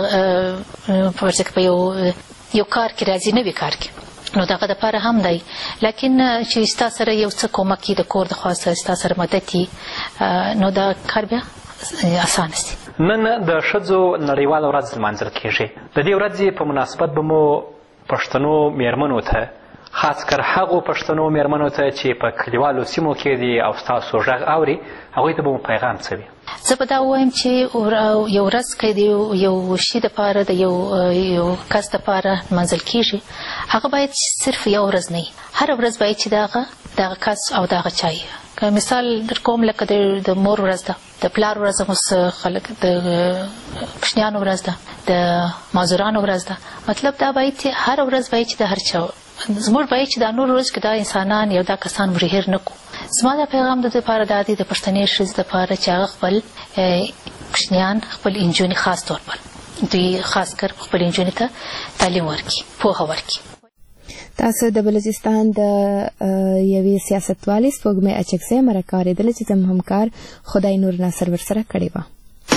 فرض کړئ په یو یو کار کې راځي نوي کار کې نو دغه لپاره هم دی لکن چې ستا سره یو څه کومک د کور د خواسته ستا سره مدد نو دا کار بیا اسانه سي. نن د ښځو نړیواله ورځ لمانځل کیږي. د دې ورځې په مناسبت به مو پښتنو میرمنو ته خاص کر هغو پښتنو میرمنو ته چې په کلیوالو سیمو کې دي او ستاسو غږ اوري هغوی ته به مو پیغام څه وي؟ زه به دا ووایم چې یو ورځ که د یو شي دپاره د یو یو کس دپاره لمانځل کیږي هغه باید صرف یو ورځ نه وي هره ورځ باید چې دغه دغه کس او دغه چا وي. که مثال در کوم لکه د مور ورځ ده د پلار ورځ اوس خلک د کوچنیانو ورځ ده د معذورانو ورځ ده مطلب دا باید چې هره ورځ باید چې د هر چا زموږ باید چې دا نور ورځ کې دا انسانان یو دا کسان موږ هېر نه کړو. زما دا پیغام د دپاره دا دی د پښتنې ښځې دپاره چې هغه خپل کوچنیان خپل نجونې خاص طور پر دوی خاص کر خپل نجونې ته تعلیم ورکړي پوهه ورکړي. تاسو د بلوچستان د یوې سیاستوالې سپوږمۍ اچکزۍ مرکه اورېدله چې زموږ همکار خدای نور ناصر ورسره کړې وه.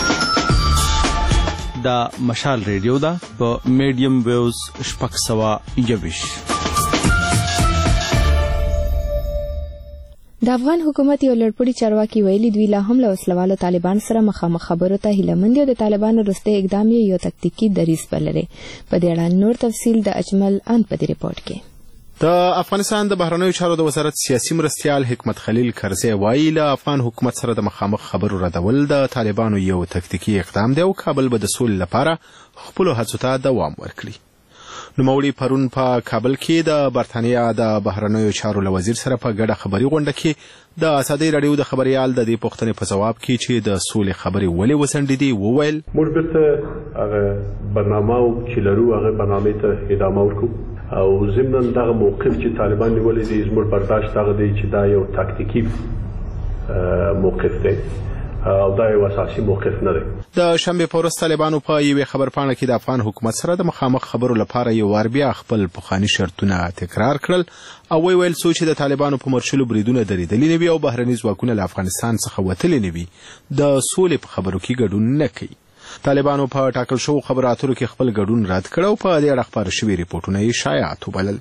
دا مشال ریډیو ده په میډیم ویوز شپږ سوه یوویشت. د افغان حکومت یو لړپوړي چارواکي ویلي دوی لا هم له وسلوالو طالبان سره مخامخ خبرو ته هیله مند دي او د طالبانو وروستی اقدام یې یو تکتیکي دریځ بللی. په دې اړه نور تفصیل د اجمل ان په دې ریپورت کې. د افغانستان د بهرنیو چارو د وزارت سیاسي مرستیال حکمت خلیل کرزی وایي له افغان حکومت سره د مخامخ خبرو ردول د طالبانو یو تکتیکي اقدام دی او کابل به د سولې لپاره خپلو هڅو ته دوام ورکړي. نوموړي پرون په کابل کې د برتانیا د بهرنیو چارو له وزیر سره په ګډه خبري غونډه کې د ازادۍ راډیو د خبريال د دې پوښتنې په ځواب کې چې د سولې خبرې ولې وسنډېدې وویل موږ بیرته هغه برنامه چې لرو هغه برنامې ته ادامه ورکړو او ضمن دغه موقف چې طالبان نیولې دي زموږ برداشت هغه دی چې دا یو تاکتیکي موقف دی او دا یو اساسي موقف نه دی. د شنبې په ورځ طالبانو په یوې خبرپاڼه کې د افغان حکومت سره د مخامخ خبرو لپاره یو وار بیا خپل پخواني شرطونه تکرار کړل او وی ویل څو چې د طالبانو په مرچلو بریدونه درېدلي نه وي او بهرني ځواکونه له افغانستان څخه وتلي نه وي د سولې په خبرو کې ګډون نه کوي. طالبانو په ټاکل شوو خبرو اترو کې خپل ګډون رد کړ او په دې اړه خپاره شوي ریپورټونه یې شایعات وبلل.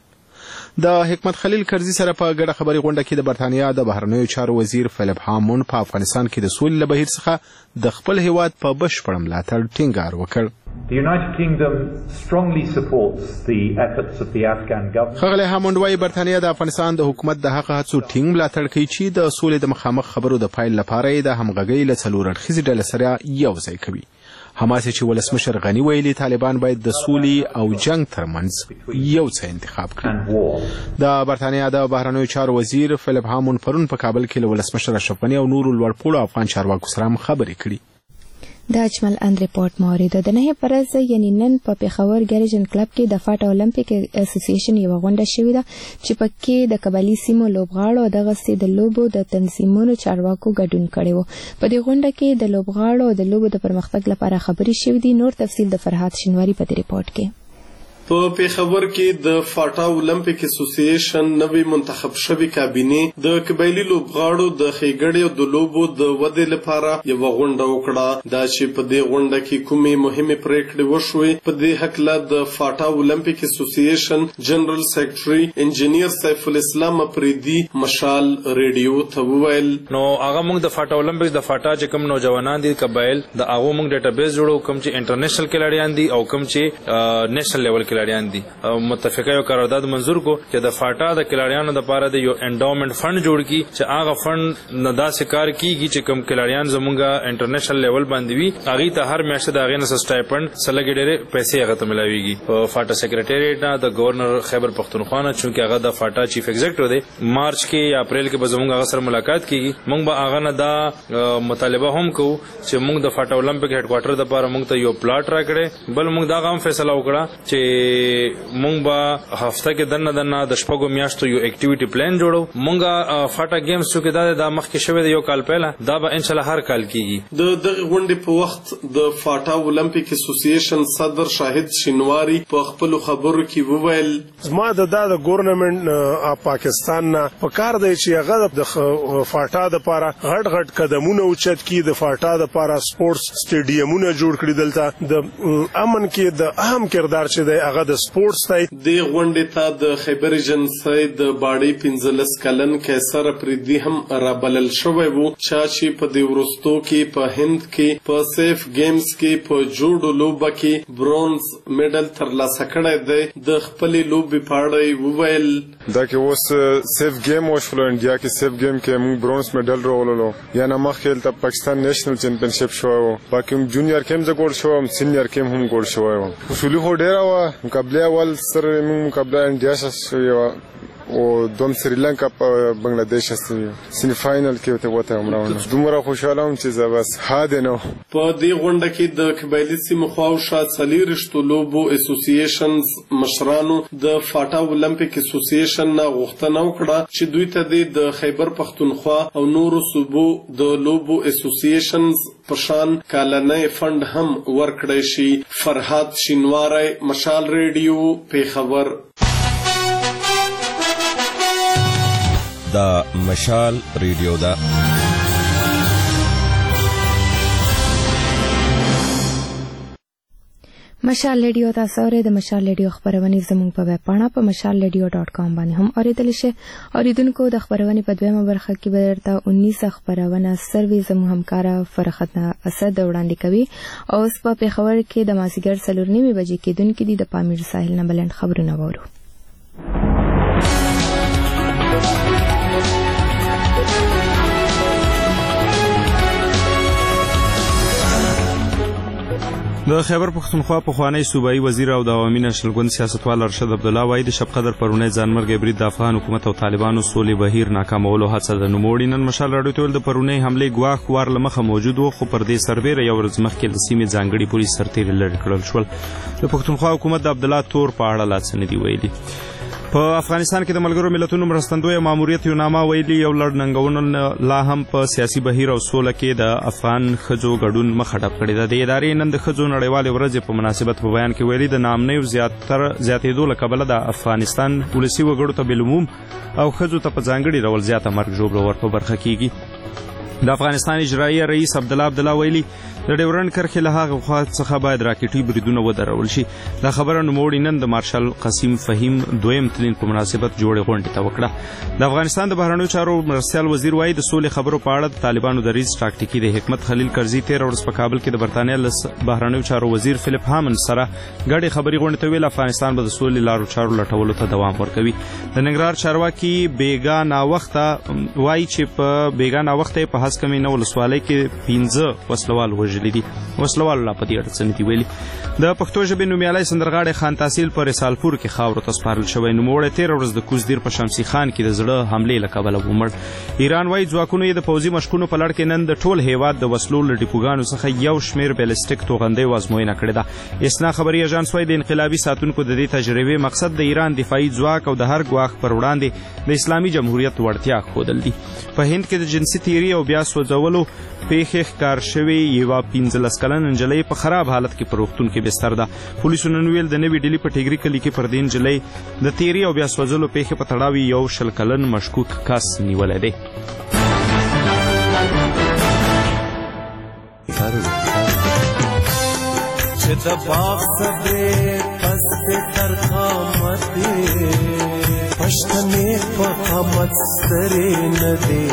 د حکمت خلیل کرزي سره په ګډه خبري غونډه کې د برتانیا د بهرنیو چارو وزیر فلیپ هامون په افغانستان کې د سولې له بهیر څخه د خپل هیواد په بشپړ ملاتړ ټینګار وکړ. The United Kingdom strongly supports the efforts of the Afghan government. خغله هاموند وايي برتانیا د افغانستان د حکومت د هغه هڅو ټینګ ملاتړ کوي چې د سولې د مخامخ خبرو د پایل لپاره د همغږۍ له څلور اړخیزې ډلې سره یو ځای کوي. حماس چې ولسمشر غنی ویلي طالبان باید د سولې او جنگ ترمنځ یو څه انتخاب کړي. د برتانیا د بهرنیو چارو وزیر فلیپ هامون پرون په کابل کې له ولسمشر اشرف غنی او نورو لوړپوړو افغان چارواکو سره خبرې کړي. د اجمل ان ریپورت موریده د نه پرز یعنی نن په پیښور ګریجن کلب کې د فاټ اولمپیک اسوسییشن یو غونډه شوې ده چې پکې د قبایلی سیمو لوبغاړو د غسې د لوبو د تنظیمونو چارواکو ګډون کړي وو. په دې غونډه کې د لوبغاړو د لوبو د پرمختګ لپاره خبرې شوې دي. نور تفصیل د فرحات شینواری په دې ریپورت کې. په پیښور کې د فاټا اولمپیک اسوسییشن نوې منتخب شوی کابینه د قبایلی لوبغاړو د خېګړې او د لوبو د ودې لپاره یو غونډه وکړه. دا چې په دې غونډه کې کومې مهمه پریکړې وشوې په دې حق له د فاټا اولمپیک اسوسییشن جنرال سیکریټري انجینیر سیف الاسلام افریدي مشال ریډیو ته وویل. نو هغه موږ د فاټا اولمپیک د فاټا چې کوم نوجوانان دي قبایل د هغه موږ ډیټابیس جوړو کوم چې انټرنیشنل کلاړیان دي او کوم چې نېشنل لیول کلاړیان دي. متفقه یو قرارداد منزور کو چې د فاټا د کلاړیانو لپاره د یو انډاومنت فند جوړ کی چې هغه فند نه داسې کار کیږي چې کوم کلاړیان زمونږه انټرنیشنل لیول باندې وي هغه ته هر میاشت د هغه نه سټایپند سلګي ډېر پیسې هغه ته ملاويږي. په فاټا سیکریټریټ نه د گورنر خیبر پختونخوا نه چې هغه د فاټا چیف ایگزیکټیو دی مارچ کې یا اپریل کې به زمونږ هغه سره ملاقات کیږي. موږ به هغه نه دا مطالبه هم کوو چې موږ د فاټا اولمپیک هډ کوارټر لپاره موږ ته یو پلاټ راکړي بل موږ دا هم فیصله وکړه چې مونږ به هفته کې دنه دنه د شپږو میاشتو یو اکټیویټي پلان جوړو. مونږه فاټا گیمز چې دا د مخکې شوی د یو کال پهله دا به ان شاء الله هر کال کیږي. د دغه غونډې په وخت د فاټا اولمپیک اسوسییشن صدر شاهد شینواری په خپل خبرو کې وویل زما د د ګورنمنت پاکستان نه په کار دی چې هغه د فاټا د لپاره غټ غټ قدمونه اوچت کړي د فاټا د لپاره سپورتس سټیډیمونه جوړ کړي دلته د امن کې د اهم کردار چې دی هغه د سپورتس د غونډې ته د خیبر ایجنسی د باډي پنځلس کلن کیسر افریدي هم رابلل شوی وو چې په دې ورستو کې په هند کې په سیف گیمز کې په جوړو لوبه کې برونز میډل ترلاسه کړی دی. د خپل لوبې په اړه وویل دا کې اوس سیف گیم وشول انډیا کې سیف گیم کې موږ برونز میډل راوړلو یا نه مخکې ته پاکستان نېشنل چمپionship شو باقي جونیئر کېم ز ګول شو سینیئر کېم هم ګول شو. اصولي هو ډیر و مقابله اول سره موږ مقابله انډیا سره او دوم سریلانکا په بنگلاديش سره سیمی فائنل کې ته وته عمرونه دومره خوشاله وم چې زه بس هاده نو. په دې غونډه کې د قبایلی سیمو خواوشا څلېرشتو لوبو اسوسییشنز مشرانو د فاټا اولمپیک اسوسییشن نه غوښتنه وکړه چې دوی ته د خیبر پختونخوا او نورو صوبو د لوبو اسوسییشنز په شان کالنۍ فند هم ورکړی شي. فرحات شینواری مشال ریډیو پیښور. دا مشال ریډیو دا مشال ریډیو تاسو اورئ. د مشال ریډیو خبرونه زموږ په ویب پاڼه په مشال ریډیو ډاټ کام باندې هم اوریدل شي. اوریدونکو د خبرونه په دویمه برخه کې به درته انیس خبرونه سروي زموږ همکارا فرختنا اسد وړاندې کوي. اوس په پیښور کې د مازیګر څلور نیمې بجې کېدونکې دي د پامیر ساحل نه بلند خبرونه وورو. د خیبر پښتونخوا پخوانی صوبایي وزیر او د عوامي نېشنل ګوند سیاستوال ارشد عبدالله وایي د شب قدر پرونی ځانمرګي برید د افغان حکومت او طالبانو سولې بهیر ناکامولو هڅه ده. نوموړي نن مشال راډیو ته ویل د پرونی حملې ګواښ وار له مخه موجود و، خو پر دې سربیره یو ورځ مخکې د سیمې ځانګړي پولیس سرتیري لرې کړل شول. د پښتونخوا حکومت د عبدالله تور په اړه لا څه نه دي ویلي. په افغانستان کې د ملګرو ملتونو مرستندوی ماموریت یونامه ویلي یو لړ ننګونو لا هم په سیاسي بهیر او سوله کې د افغان ښځو ګډون مخه ډپ کړې ده. د ادارې نن د ښځو نړیوالې ورځې په مناسبت په بیان کې ویلي د ناامنیو زیاتېدو له کبله د افغانستان ولسي وګړو ته بالعموم او ښځو ته په ځانګړي ډول زیاته مرګ ژوبله ور په برخه کېږي. د افغانستان اجرایي رئیس عبدالله عبدالله ویلي د ډیورنډ کرښې له هغه خوا څخه باید راکټي بریدونه ودرول شي. دا خبره نوموړي نن د مارشال قسیم فهیم دویم تلین په مناسبت جوړې غونډې ته وکړه. د افغانستان د بهرنیو چارو مرستیال وزیر وایي د سولې خبرو په اړه د طالبانو دریځ ټاکټیکي دی. حکمت خلیل کرزي تېره ورځ په کابل کې د برتانیا له بهرنیو چارو وزیر فلیپ هامن سره ګډې خبرې غونډې ته ویل افغانستان به د سولې لارو چارو لټولو ته دوام ورکوي. د ننګرهار چارواکي بیګا ناوخته وایي چې په بیګا ناوخته په هسکمې نه ولسوالۍ کې پنځه وسلوال وژلي دي. وسلوالو لا په دې اړه څه نه دي ویلي. د پښتو ژبې نومیالی سندرغاړی خان تحصیل په رسالپور کې خاورو ته سپارل شوی. نوموړی تېره ورځ د کوزدیر په شمسي خان کې د زړه حملې له کبله ومړ. ایران وایي ځواکونو یې د پوځي مشقونو په لړ کې نن د ټول هیواد د وسلو له ډیپوګانو څخه یو شمېر بیلسټیک توغندیو ازموینه کړې ده. اسنا خبري اژانس وایي د انقلابي ساتونکو د دې تجربې مقصد د ایران دفاعي ځواک او د هر ګواښ پر وړاندې د اسلامي جمهوریت وړتیا ښودل دي. په هند کې د جنسي تیري او بیا سوځولو پیښې ښکار شوې یوه پنځلس کلنه نجلۍ په خراب حالت کې په روغتون کې بستر ده. پولیسو نن ویل د نوي ډیلي په ټیګري کلي کې پر دې نجلۍ د تیري او بیا سوځلو پیښې په تړاو یو شل کلن مشکوک کس نیولی دی. چې د باغ صبرې پس دې تر قامتې پښتنې په قامت سرې نه دې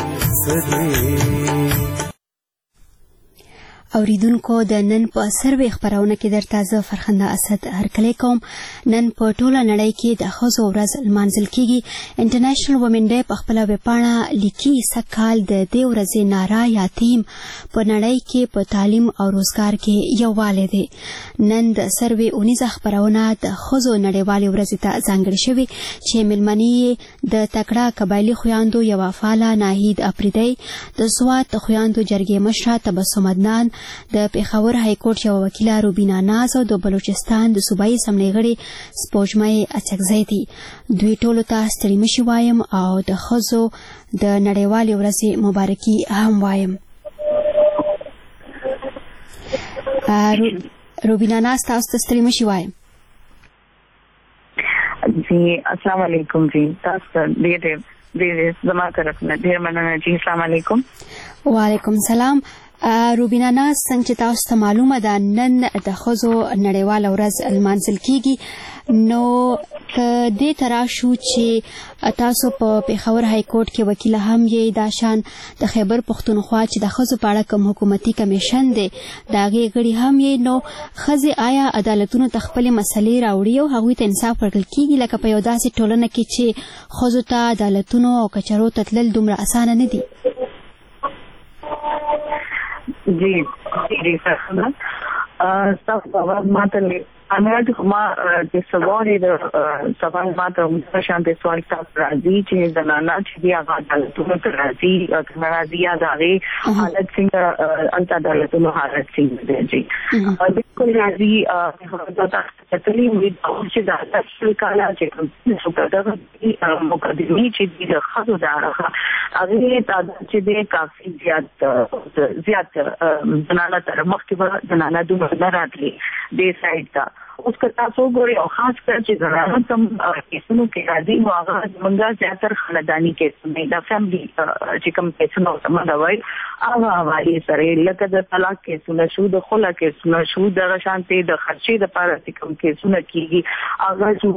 سرې. اوریدونکو د نن په سروي خبرونه کې درته زه فرخنده اسد هرکلی کوم. نن په ټوله نړۍ کې د ښځو ورځ لمانځل کیږي. انټرنیشنل وومن ډے په خپله ویبپاڼه لیکي سږکال د دې ورځې ناره یا تیم په نړۍ کې په تعلیم او روزګار کې یووالی دی. نن د سروي اونیزه خبرونه د ښځو نړیوالې ورځې ته ځانګړې شوې چې میلمنې یې د تکړه قبایلي خویاندو یوه فعاله ناهید افریدی، د سوات د خویاندو جرګې مشره تبسم عدنان، د پیښور هایکورټ یوه وکیله روبینا ناز او د بلوچستان د صوبایي اسمبلۍ غړي سپوږمۍ اڅکزی دي. دوی ټولو ته ستړي مشي وایم او د ښځو د نړیوالې ورځې مبارکي هم وایم. روبینا ناز تاسو ته ستړي مشي وایم. جی السلام علیکم. جی تاسو ډېر ډېر زما طرف نه ډېر مننه. جی السلام علیکم. وعلیکم السلام. روبینا ناز څنګه چې تاسو ته معلومه ده نن د ښځو نړیواله ورځ لمانځل کیږي، نو که دې ته راشو چې تاسو په پیښور هایکورټ کې وکیله هم یې، دا شان د خیبر پښتونخوا چې د ښځو په اړه کوم حکومتي کمیشن دی د هغې غړي هم یې، نو ښځې آیا عدالتونو ته خپلې مسلې راوړي او هغوی ته انصاف ورکړل کیږي لکه په یو داسې ټولنه کې چې ښځو ته عدالتونو او کچرو ته تلل دومره اسانه نه دي؟ جی جی سر ستاسو باور ماته انا ما د سوال د سوال ماته د شانتي سوال تاسو راځي چې زنانه چې دی هغه عدالتونو ته راځي او ناراضي اداري حالت څنګه انت عدالتونو حالت څنګه دی. جی بالکل راځي هغه تاسو ته وی چې دا اصل کاله چې څه دغه مقدمي چې د خزو دا هغه تعداد چې دی کافي زیات زیات زنانه تر مخکې زنانه دوه نه راځي د سایت ته اوس که تاسو ګورئ او خاص کر چې زنانه کوم کیسونو کې راځي نو هغه زمونږ زیاتره خانداني کیسونه د فیملی چې کوم کیسونه زمونږ وایي هغه حوالې سره لکه د طلاق کیسونه شو د خلا کیسونه شو د شانتي د خرچې د پاره چې کوم کیسونه کیږي هغه شو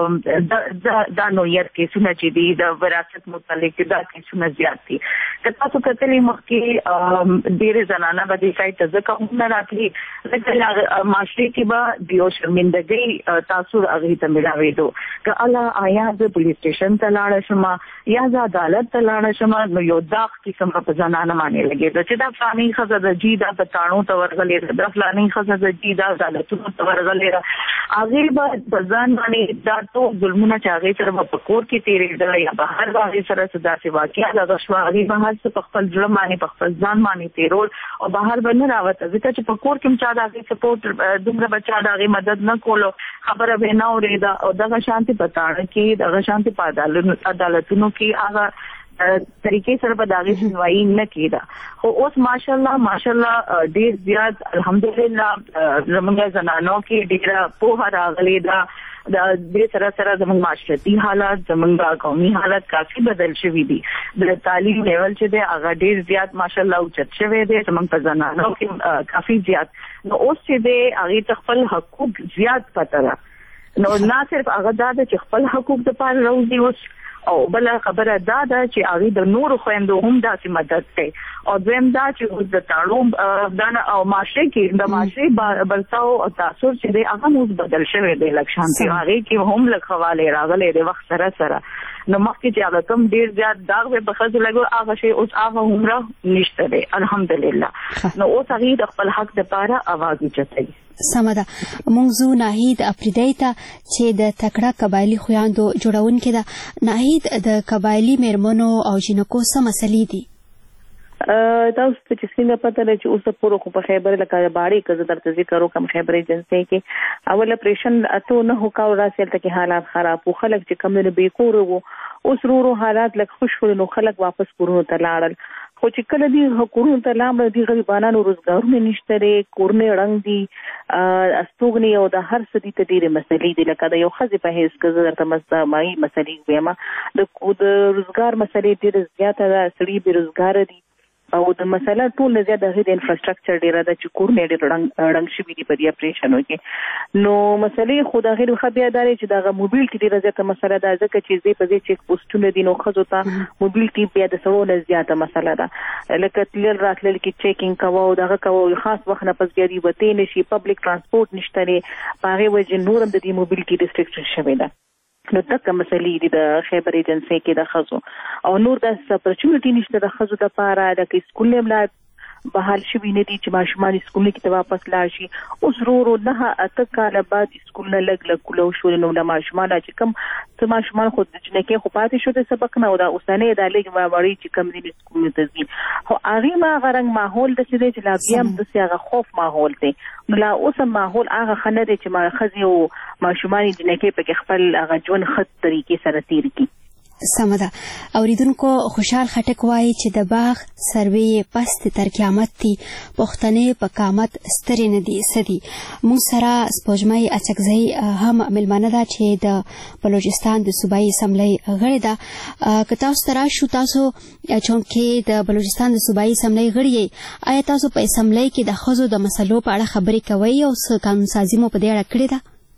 دا نوعیت کیسونه چې دي د وراثت متعلق دا کیسونه زیات دي که تاسو کتلې مخکې ډېرې زنانه به دې ځای ته ځکه هم نه راتلي لکه معاشرې کې به د یو شرمندګۍ تاثر هغې ته ملاوېدو که الله آیا زه پولیس سټیشن ته لاړه شم یا زه عدالت ته لاړه شم نو یو داغ قسم به په زنانه باندې لګېده چې دا فلاني ښځه د جي دا په تاڼو ته ورغلې ده دا فلاني ښځه د جي دا عدالتونو ته ورغلې ده هغې به په ځان باندې دا ټول ظلمونه چې هغې سره به په کور کې تېرېدله یا بهر به هغې سره څه داسې واقعه دغه شوه هغې به هر څه په خپل زړه باندې په خپل ځان باندې تېرول او بهر به نه راوته ځکه چې په کور کې هم چا د هغې سپورټ دومره به چا د هغې مدد نه کولو خبره به نه اورېده او دغه شانتې په تاڼه کې دغه شانتې په عدالتونو کې هغه طریقې سره به د هغې سنوایي نه کېده خو اوس ماشاءالله ماشاءالله ډېر زیات الحمدلله زموږ زنانو کې ډېره پوهه راغلې ده د دې سره سره زموږ معاشرتي حالات زموږ قومي حالات کافي بدل شوي دي د تعلیم لیول چې دی هغه ډېر زیات ماشاءالله اوچت شوی دی زموږ په زنانو کې کافي زیات نو اوس چې دی هغې ته خپل حقوق زیات پته ده نو نه صرف هغه دا ده چې خپل حقوق دپاره روزي اوس او بل خبره دا ده چې هغې د نورو خویندو هم داسې مدد کوي او دویم دا چې اوس د تاړو او معاشرې کې د معاشرې برتاو او تاثر چې دی هغه اوس بدل شوی دی لږ شانتې هغې کې هم لږ ښه والی راغلی دی وخت سره سره نو مخکې چې هغه کوم ډېر زیات داغ به په ښځو لګو هغه شی اوس هغه هومره نشته دی الحمدلله نو اوس هغې د خپل حق دپاره اواز اوچتوي سمه ده موږ ځو ناهید افریدی ته چې د تکړه قبایلي خویندو جوړونکې ده ناهید د قبایلي میرمنو او جینکو څه مسلې دي تاسو ته چې څنګه پته لري چې اوس پورو خو په خیبر لکه باړې که زه درته ذکر وکړم خیبر ایجنسۍ کې اول اپریشن اته نهو کال راسې هلته کې حالات خراب وو خلک چې کم نه بې کوره وو اوس ورو ورو حالات لږ ښه شول نو خلک واپس کورونو ته لاړل خو چې کله دي کورونو ته لاړل دي غریبانانو روزګارونه نشته دی کورونه ړنګ دي استوګنې او د هر څه دي ته ډېرې مسلې دي لکه د یو ښځې په حیث که زه درته مایي مسلې ووایم د روزګار مسلې ډېره زیاته ده سړي بې روزګاره دي او د مسله ټول نه زیات د هغې د انفراسټرکچر ډېره ده چې کورونه ډېر ړنګ شوي دي په دې اپریشنو کې نو مسلې خو د هغې ښه بیا دا دی چې دغه موبیلټي ډېره زیاته مسله ده ځکه چې ځای په ځای چیک پوسټونه دي نو ښځو ته موبیلټي بیا د سړو نه زیاته مسله ده لکه تلل راتلل کې چیکینګ کوه او دغه کوه خاص وخت نه پس بیا دي وتې نه شي پبلک ترانسپورټ نشته دی په هغې وجې نور هم د دې موبیلټي ریسټرکشن شوې ده نو دغه مسلې دي د خیبر ایجنسۍ کې د ښځو او نور داسې اپرچونټي نشته د ښځو دپاره لکه سکول هم لا بحال شوي نه دي چې ماشومان سکولونو کې ته واپس لاړ شي اوس ورو ورو نهه اته کاله بعد سکولونه لږ لږ کولو شول نو د ماشومانو چې کوم څه ماشومان خو د جنکۍ خو پاتې شو د سبق نه او دا اوسنۍ دا لږ وړي چې کم ځینې سکولونو ته ځي خو هغې ما هغه رنګ ماحول داسې دی چې لا بیا هم داسې هغه خوف ماحول دی نو لا اوس هم ماحول هغه ښه نه دی چې ما ښځې او ماشومان جنکۍ پکې خپل هغه ژوند ښه طریقې سره تېر کړي سمه ده اوریدونکو خوشحال خټک وایي چې د باغ سروې پست تر قیامت دي پښتنې په قامت سترې نه دي څه دي موږ سره سپوږمۍ اچکزۍ هم مېلمانه ده چې د بلوچستان د صوبایي اسمبلۍ غړې ده که تاسو ته راشو تاسو چونکې د بلوچستان د صوبایي اسمبلۍ غړي یې آیا تاسو په اسمبلۍ کې د ښځو د مسلو په اړه خبرې کوئ او څه قانونسازي مو په دې اړه کړې ده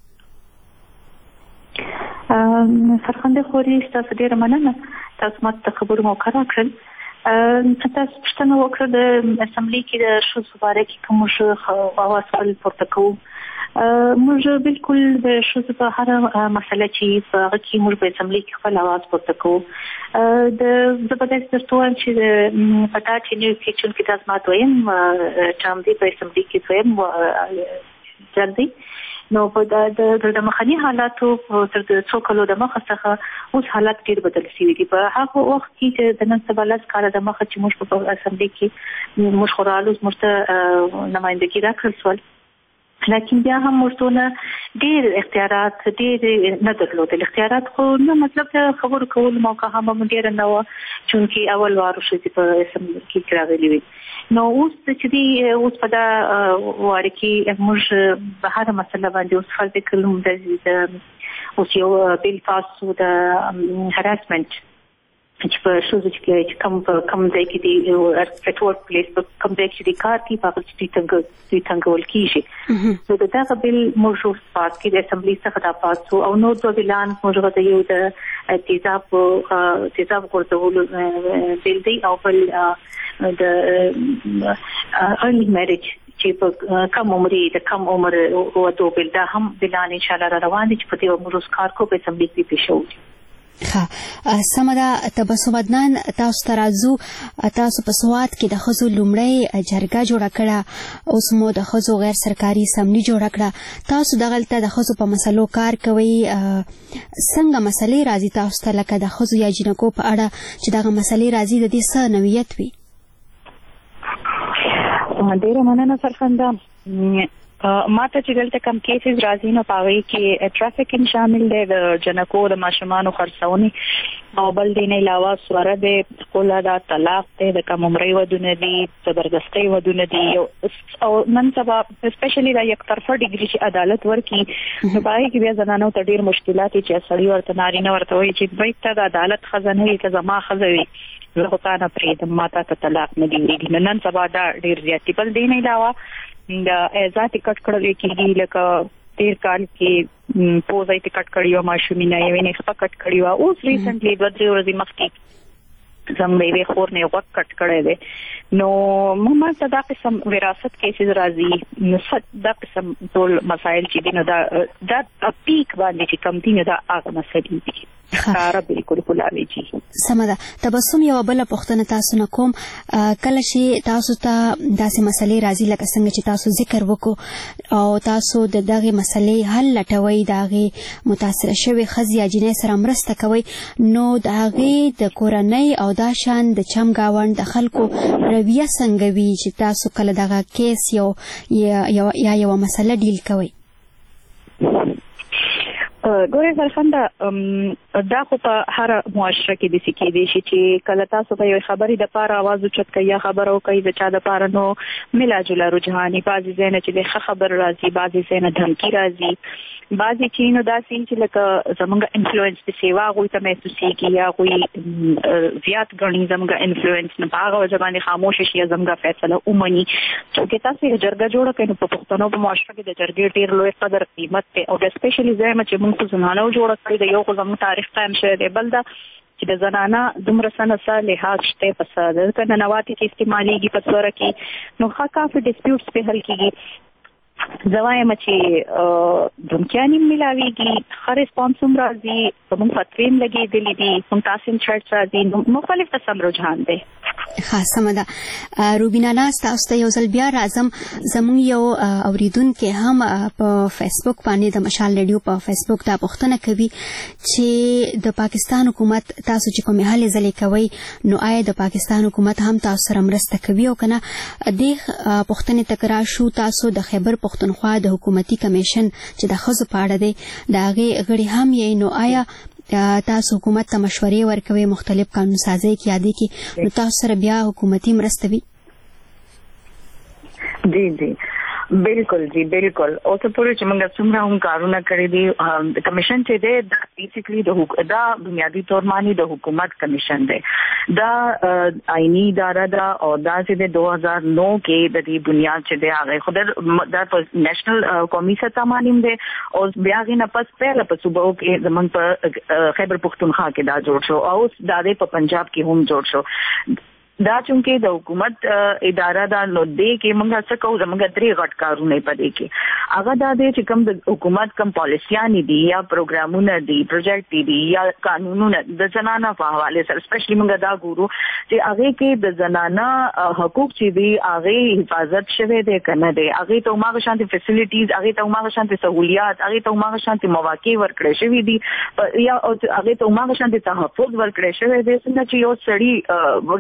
فرخنده خوري تاسو ډیره مننه تاسو ماته خبرو موقع راکړل تاسو پوښتنه وکړه د اسمبلی کې د ښځو باره کې کوم څه اواز خپل پورته کوو موږ بالکل د ښځو په هره مسله چې په هغه کې موږ په اسمبلی کې خپل اواز پورته کوو د زه به داسې درته وایم چې په دا چې نوي فکچون کې تاسو ماته وایم ټرم دی په اسمبلی کې دویم جلدی نو په د مخنی حالاتو تر څو کلو د مخه څخه اوس حالات ډېر بدل شوي دي په هغه وخت کې چې د نن سبا لس کاله د مخه چې موږ په اسمبلی کې موږ خورالو موږ ته نمایندګي راکړل شول لکن بیا هم ورته ډېر اختیارات ډېر نه درلودل. اختیارات خو نه مطلب د خبرو کولو موقع هم ډېره نه وه، چونکې اول وار ښځې په اسمبلي کې راغلي وي. نو اوس چې دی اوس په دا واره کې موږ په هره مسله باندې اوس خلک کوم د اوس یو بیل پاس شو د هراسمنټ چې په شوزو چې کوم کوم ځای کې دی ات ورک پلیس په کوم ځای کې دی کار کوي په هغه چې څنګه دوی څنګه ولکېږي. نو د دغه بیل موږ پاس کې د اسمبلي څخه دا پاس شو او نور دوه بیلان موږ غوښتل یو د تیزاب تیزاب غورځولو بیل دی او بل د ارلی میریج چې په کم عمر د کم عمر ودو بیل دا هم بیلان ان شاء الله را روان دي چې په دې موږ کار کوو په اسمبلي کې پیښو. ښه سمه ده. تبسم عدنان تاسو ته راځو. تاسو په سوات کې د ښځو لومړی جرګه جوړه کړه، اوس مو د ښځو غیر سرکاري اسمبلي جوړه کړه. تاسو دغلته د ښځو په مسلو کار کوئ. څنګه مسلې راځي تاسو ته لکه د ښځو یا جنکو په اړه چې دغه مسلې راځي د دې څه نوعیت وي؟ ډېره مننه فرخنده. ما ته چې دلته کم کیسز راځي نو په هغې کې ټرافیکینګ شامل دی، د جنکو د ماشومانو خرڅونې او بل دې نه علاوه سوره دی، ښکلا ده، طلاق دی، د کم عمرۍ ودونه دي، زبردستۍ ودونه دي. او نن سبا اسپیشلی دا یک طرفه ډیګري چې عدالت ورکړي نو په هغې کې بیا زنانو ته ډېر مشکلات چې سړي ورته نارینه ورته وایي چې دوی ته د عدالت ښځه نه وي که زما ښځه وي زه خو تا نه پرېږدم، ما تا ته طلاق نه ډېرېږي. نو نن سبا دا ډېر زیات دي. بل دې نه علاوه د اعزا ټکټ کړل کېږي، لکه تیر کال کې پوزه ټکټ کړی و ماشومینه یوې نخبه کټ کړی و. اوس ریسنټلی دوه درې ورځې مخکې زموږ یوې خور نه غوږ کټ کړی دی. نو موږ ته دا قسم وراثت کیسز راځي، نو دا قسم ټول مسایل چې دي نو دا دا پیک باندې چې کم دي نو دا هغه مسایل دي. ښکاره بالکل کلاوي جي. سمه ده. تبسم یوه بله پوښتنه تاسو نه کوم. کله چې تاسو ته داسې مسلې راځي لکه څنګه چې تاسو ذکر وکړو او تاسو د دغې مسلې حل لټوئ، د هغې متاثره شوې ښځې یا جینۍ سره مرسته کوئ، نو د هغې د کورنۍ او دا شان د چم ګاونډ د خلکو رویه څنګه وي چې تاسو کله دغه کیس یو یا یوه مسله ډیل کوئ؟ ګورې فرخنده دا خو په هر معاشره کې داسې کېدی شي چې کله تاسو په یوې خبرې دپاره اواز اوچت کوئ یا خبره وکئ د چا دپاره نو ملا جلا رجحاني بعضې ځای نه چې د ښه خبر راځي، بعضې ځای نه دھمکي راځي، بعضې چې نو داسې چې لکه زموږ انفلوئنس پسې وه هغوی ته محسوسېږي یا هغوی زیات ګڼي زموږ انفلوئنس، نو په هغه وجه باندې خاموشه شي یا زموږ فیصله ومني. چونکې تاسو یې جرګه جوړه کړئ نو په پښتنو په معاشره کې د جرګې ډېر لوی قدر قیمت دی او د سپیشلي ځای چې موږ خو زنانو جوړه کړې ده، یو خو زموږ تاریخ قایم شوی دی، بل دا چې د زنانه دومره څه نه څه لحاظ شته په څه دلته ننواتې چې استعمالېږي په سوره کې نو ښه کافي ډسپیوټس پې حل کېږي. زه وایم چې دھمکیانې هم میلاویږي، ښه ریسپانس هم راځي، زموږ فتوې هم لګېدلې دي، ممتاز چرچ راځي، مختلف قسم رجحان دی. ښه سمه ده. روبینا ناز تاسو ته یو ځل بیا راځم. زموږ یو اوریدونکی هم په فیسبوک باندې د مشال ریډیو په فیسبوک دا پوښتنه کوي چې د پاکستان حکومت تاسو چې کومې هلې ځلې کوئ نو آیا د پاکستان حکومت هم تاسو سره مرسته کوي او که نه؟ دې پوښتنې ته که راشو، تاسو د خیبر پښتونخوا د حکومتي کمیشن چې د ښځو په اړه دی د هغې غړي هم یې، نو آیا تاسو حکومت ته مشورې ورکوي مختلف قانون سازۍ کې یادې کې، نو تاسو سره بیا حکومتي مرسته وي؟ جی جی بالکل جی بالکل. اوس پورې چې موږ څومره هم کارونه کړي دي کمیشن چې دی دا بیسیکلی د دا بنیادي طور باندې د حکومت کمیشن دی، دا آئینی اداره ده او دا چې د دو هزار نو کې د دې بنیاد چې دی هغه خود دا په نېشنل قومي سطح باندې دی او بیا غي نه پس پهله په صوبو کې زمونږ په خیبر پختونخوا کې دا جوړ شو او دا د په پنجاب کې هم جوړ شو. دا چونکې د حکومت اداره دا نو دې کې موږ څه کوو زموږ درې غټ کارونه پدې کې هغه دا دی چې کوم د حکومت کوم پالیسیانې دي یا پروګرامونه دي پروجیکټ دي یا قانونونه د زنانه په حواله سره سپیشلی موږ دا ګورو چې هغه کې د زنانه حقوق چې دي هغه حفاظت شوه دي کنه دي هغه ته موږ شانتي فیسیلیټیز هغه ته موږ شانتي سہولیات هغه ته موږ شانتي مواقع ورکړې شوې دي یا هغه ته موږ شانتي تحفظ ورکړې شوې دي څنګه چې یو سړی وګړي ته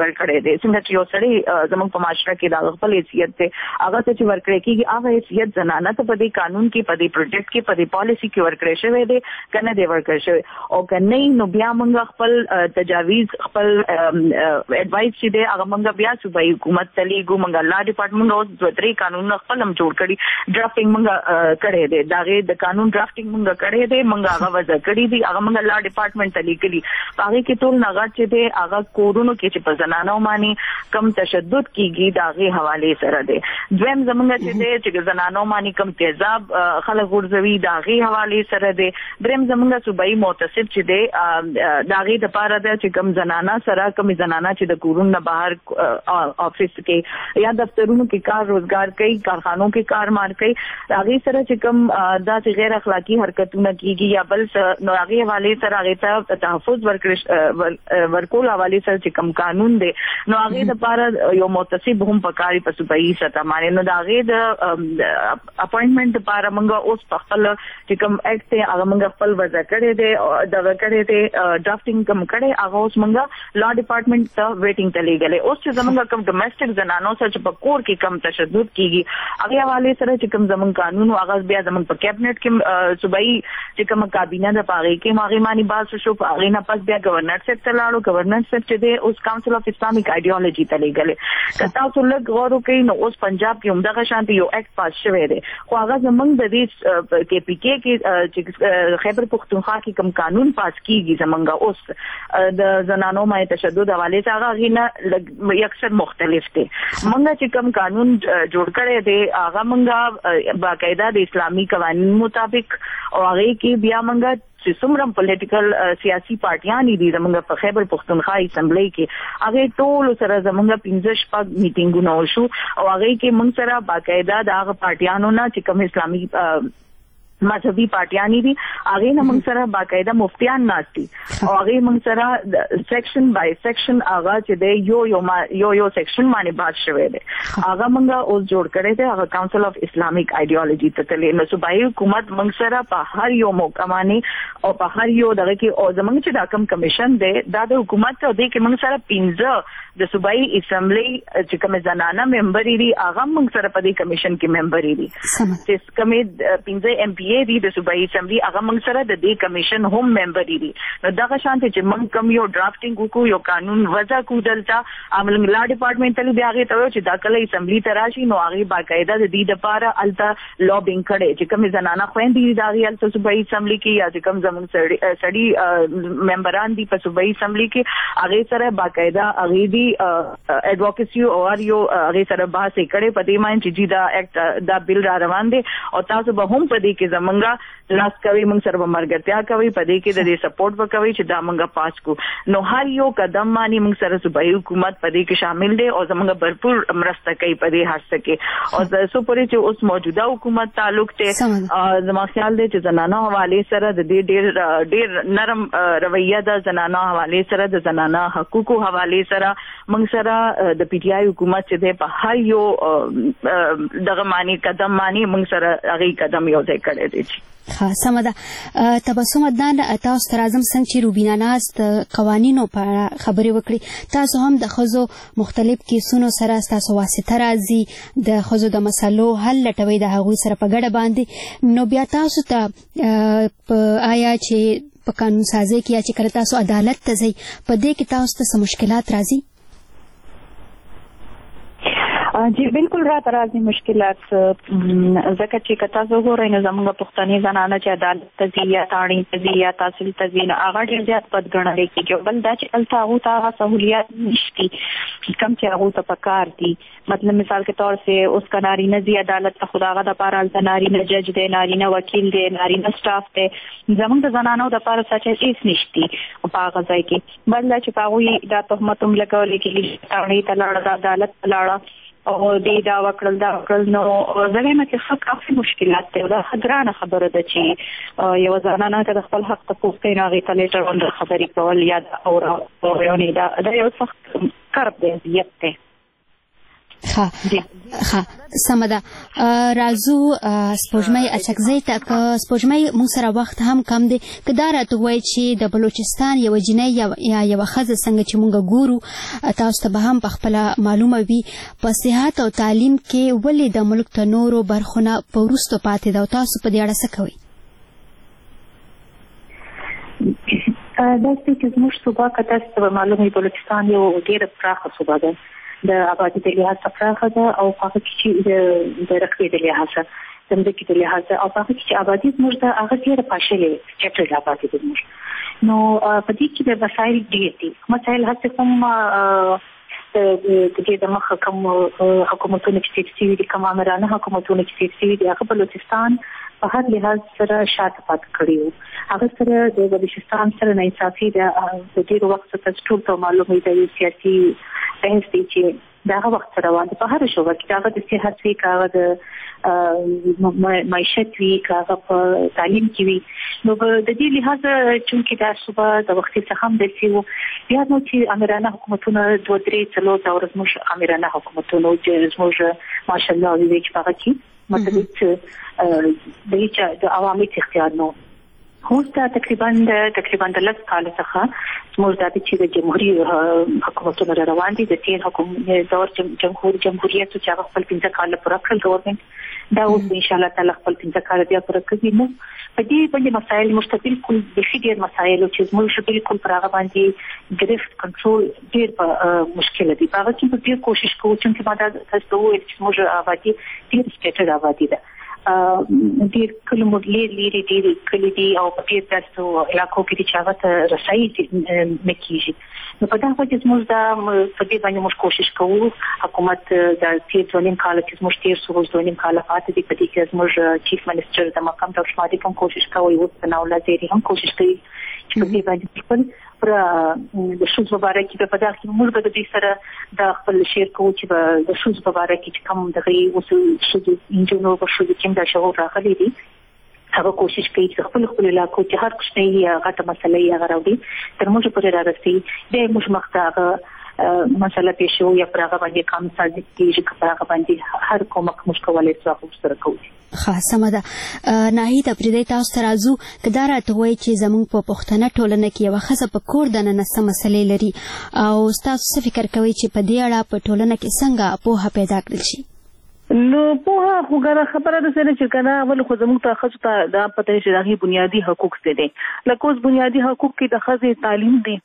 ورکړی دی څنګه چې یو سړی زموږ په معاشره کې د خپل حیثیت دی هغه ته چې ورکړی کېږي هغه حیثیت زنانه ته په دې قانون کې په دې پروجیکټ کې په دې پالیسي کې ورکړی شوی دی که نه دی ورکړی شوی او که نه نو بیا موږ خپل تجاویز خپل اډوایس چې دی هغه موږ بیا صوبایي حکومت ته لیږو موږ لا ډپارټمنټ اوس دوه درې قانونونه خپل هم جوړ کړي ډرافټینګ موږ کړی دی د هغې د قانون ډرافټینګ موږ کړی دی موږ هغه وضع کړي دي هغه موږ لا ډپارټمنټ ته لیږلي په هغې کې ټول نغد چې دی هغه کورونو کې چې په زنانو باندې کم تشدد کېږي د هغې حوالې سره دی دویم زموږ چې دی چې زنانو باندې کم تیزاب خلک غورځوي د هغې حوالې سره دی دریم زموږ صوبایي معتصب چې دی د هغې دپاره دی چې کم زنانه سره کمې زنانه چې د کورونو نه بهر آفس کې یا دفترونو کې کار روزګار کوي کارخانو کې کار مار کوي د هغې سره چې کم داسې غیر اخلاقي حرکتونه کېږي یا بل نو هغې حوالې سره هغې ته تحفظ ورکړي ورکول حوالې سره چې کم قانون دی نو هغې دپاره یو معتصب هم پکاري په صوبایي سطح باندې نو د هغې د اپوینټمنټ دپاره موږ اوس په خپل چې کوم ایکټ دی هغه موږ خپل وضع کړی دی دغه کړی دی ډرافټینګ کم کړی هغه اوس موږ لا ډپارټمنټ ته ویټینګ ته لیږلی اوس چې زموږ کوم ډومestic زنانو سره چې په کور کې کم تشدد کېږي هغې حوالې سره چې کوم زموږ قانون و هغه بیا زموږ په کیبنټ کې صوبایي چې کومه کابینه ده په هغې کې هغې باندې بحث شو په هغې نه پس بیا ګورنر صاحب ته لاړو ګورنر صاحب چې دی اوس کاونسل اف اسلامیک آیډیالوجي ته لیږلی که تاسو لږ غور وکړئ نو اوس پنجاب کې همدغه شانتې یو ایکټ پاس شوی دی خو هغه زموږ د دې کې پي کې کې چې خیبر پښتونخوا کې کوم قانون پاس کېږي زموږ اوس د زنانو باندې تشدد حوالې ته هغه هغې نه یکسر مختلف دی موږ چې کوم قانون جوړ کړی دی هغه موږ باقاعده د اسلامي قوانین مطابق او هغې کې بیا موږ چې څومره پولیټیکل سیاسي پارټیانې دي زموږ په خیبر پښتونخوا اسمبلی کې هغې ټولو سره زموږ پنځه شپږ میټینګونه وشو او هغې کې موږ سره باقاعده د هغه پارټیانو نه چې کوم اسلامي مذهبي پارټیانې دي هغې نه موږ سره باقاعده مفتیان ناست دي او هغې موږ سره سیکشن بای سیکشن هغه چې دی یو یو یو یو سیکشن باندې بحث شوی دی هغه موږ اوس جوړ کړی دی هغه کاونسل اف اسلامیک آیډیالوجي ته تللی نو صوبایي حکومت موږ سره په هر یو موقع باندې او په هر یو دغه کې او زموږ چې دا کوم کمیشن دی دا د حکومت ته دی کې موږ سره پنځه د صوبایي اسمبلی چې کومې زنانه ممبرې دي هغه موږ سره په دې کمیشن کې ممبرې دي چې کومې پنځه ایم پی ای دي د صوبایي اسمبلی هغه موږ سره د دې کمیشن هم ممبرې دي نو دغه شانتې چې موږ کوم یو ډرافټینګ وکړو یو قانون وضع کړو دلته موږ لا ډپارټمنټ ته بیا هغې ته ویل چې دا کله اسمبلی ته راشي نو هغې باقاعده د دې دپاره هلته لابینګ کړی چې کومې زنانه خویندې دي د هغې هلته صوبایي اسمبلی کې یا چې کوم زموږ سړي ممبران دي په صوبایي اسمبلی کې هغې سره باقاعده هغې دي ایڈوکیسی او یو هغې سره بحث یې کړی په دې باندې چې جی دا ایکټ دا بل را روان دی او تاسو به هم په دې کې زمونږ لاس کوئ موږ سره به ملګرتیا کوئ په دې کې د دې سپورټ به کوئ چې دا موږ پاس کړو نو هر یو قدم باندې موږ سره صوبایي حکومت په دې کې شامل دی او زموږ بھرپور مرسته کوي په دې هر څه کې او تر څو پورې چې اوس موجوده حکومت تعلق دی زما خیال دی چې زنانه حوالې سره د دې ډېر ډېر نرم رویه ده زنانه حوالې سره د زنانه حقوقو حوالې سره موږ سره د پی ټي آی حکومت چې دی په هر یو دغه معنی قدم باندې موږ سره هغې قدم یو ځای کړی دی ښه سمه ده تبسم عدنان تاسو تر اعظم څنګه چې روبینا ناز د قوانینو په اړه خبرې وکړي تاسو هم د ښځو مختلف کیسونو سره ستاسو واسطه راځي د ښځو د مسلو حل لټوئ د هغوی سره په ګډه باندې نو بیا تاسو ته آیا چې په قانون سازۍ کې یا چې کله تاسو عدالت ته ځئ په دې کې تاسو ته څه مشکلات راځي جی بالکل راته راځي مشکلات ځکه چې که تاسو ګورئ نو زموږ پښتنې زنانه چې عدالت ته ځي یا تعلیم ته ځي یا تحصیل ته ځي نو هغه ډېر زیات بد ګڼلی کېږي بل دا چې هلته هغو ته هغه سهولیات نشتي کم چې هغو ته پکار دي مطلب مثال کے طور سے اس کا نارینه ځي عدالت ته خو د هغه دپاره هلته نارینه جج دی نارینه وکیل دی نارینه سټاف دی زموږ د زنانو دپاره سچ هېڅ نشتي په هغه ځای کې بل دا چې په هغوی دا تهمت هم لګولی کېږي تاڼۍ ته لاړه د عدالت ته لاړه او دې دا وکړل دا وکړل نو زه وایم چې ښه کافي مشکلات دی او دا ښه ګرانه خبره ده چې یوه زنانه که د خپل حق تپوس کوي نو هغې ته لیټر ونډر خبرې کول یا د اورونې دا یو سخت کرب دی اذیت دی ښه ښه سمه ده. راځو سپوږمۍ اچکزۍ ته. که سپوږمۍ موږ سره وخت هم کم دی، که دا راته ووایي چې د بلوچستان یوه جنۍ یا یوه ښځه څنګه چې موږ ګورو، تاسو ته به هم پخپله معلومه وي، په صحت او تعلیم کې ولې د ملک ته نورو برخو نه په وروستو پاتې ده، او تاسو په دې اړه څه کوئ؟ دا چې زموږ صوبه که تاسو ته معلومه وي، بلوچستان یو ډېره پراخه صوبه ده، د آبادي د لحاظه پراخه ده، او هغه کې چې د رقبې د لحاظه د ځمکې د لحاظه او هغه کې چې آبادي زموږ ده هغه ډېره پاشلې چټل آبادي ده زموږ. نو په دې کې د وسایل ډېر دي. مسایل هڅه کوم د دې د مخه کوم حکومتونه چې تیر شوي دي، کوم امرانه حکومتونه چې تیر شوي دي، هغه بلوچستان په هر لحاظ سره شاته پاتې کړي وو. هغه سره د بلوچستان سره ناانصافي ده. د ډېر وخت څخه ټول ته معلومه ده یو سیاسي بحث دی چې دا هغه وخت سره روان دی په هر شوبه کې، هغه د صحت وي، هغه د معیشت وي، هغه په تعلیم کې وي. نو د دې لحاظه چونکې دا صوبه د وختي څخه هم داسې وو، بیا نو چې امرانه حکومتونه دوه درې څلور دوره زموږ امرانه حکومتونه چې زموږ ماشاءالله وي چې هغه کې مطلب د هیڅ د عوامي اختیار نو هوسته تقریبا تقریبا د لږ کال څخه زموږ د چې د جمهوریت حکومتونو روان دي. د تیر حکومت دور جمهور جمهوریت چې هغه خپل پنځه کال پوره کړل ګورنمنت، دا اوس ان شاء الله تعالی خپل پنځه کال بیا پوره کوي. نو په دې باندې مسایل مشتبل کل د ډېر مسایل چې زموږ بالکل پر هغه باندې ګرفت کنټرول ډېر مشکل دي. هغه کې په ډېر کوشش کوو چې ما دا تاسو وایي چې زموږ آبادي ډېر سټیټډ آبادي ده، ډېر کله مو لري لري ډېر کلی دي او په ډېر تاسو علاقو کې چې هغه ته رسایي نه کېږي. نو په دا وجه زموږ دا په دې باندې موږ کوشش کوو. حکومت د تیر دوه نیم کاله کې زموږ تیر څو دوه نیم کاله پاتې دي، په دې کې زموږ چیف منسټر د مقام ډاکټر شمادي کوم کوشش کوي، اوس په ناوله ځای هم کوشش کوي چې په دې باندې خپل پر د شوز مبارک کې په دغه کې موږ به د دې سره د خپل شیر کوو چې د شوز مبارک کې کوم دغه اوس شوز انجنونو په شوز کې دا شعور راغلي دي، هغه کوشش کوي چې خپل خپل علاقو چې هر کومه یې غټه مسله یې هغه راوړي تر موږ پورې راځي د موږ مخته مسله پېښو یا پر هغه باندې کام سازي کېږي، چې پر هغه باندې هر کومه مشکل یې څه سره کوي. ښه سمه ده. ناهید افریدی تاسو ته راځو. که دا راته وایي چې زموږ په پښتنه ټولنه کې یوه ښځه په کور دننه څه مسلې لري، او تاسو څه فکر کوئ چې په دې اړه په ټولنه کې څنګه پوهه پیدا کړل شي؟ نو پوهه خو ګره خبره ده سره چې کنه اول خو زموږ ته ښځو ته دا پته چې دغه بنیادي حقوق څه دي. لکه اوس بنیادي حقوق کې د ښځې تعلیم دی،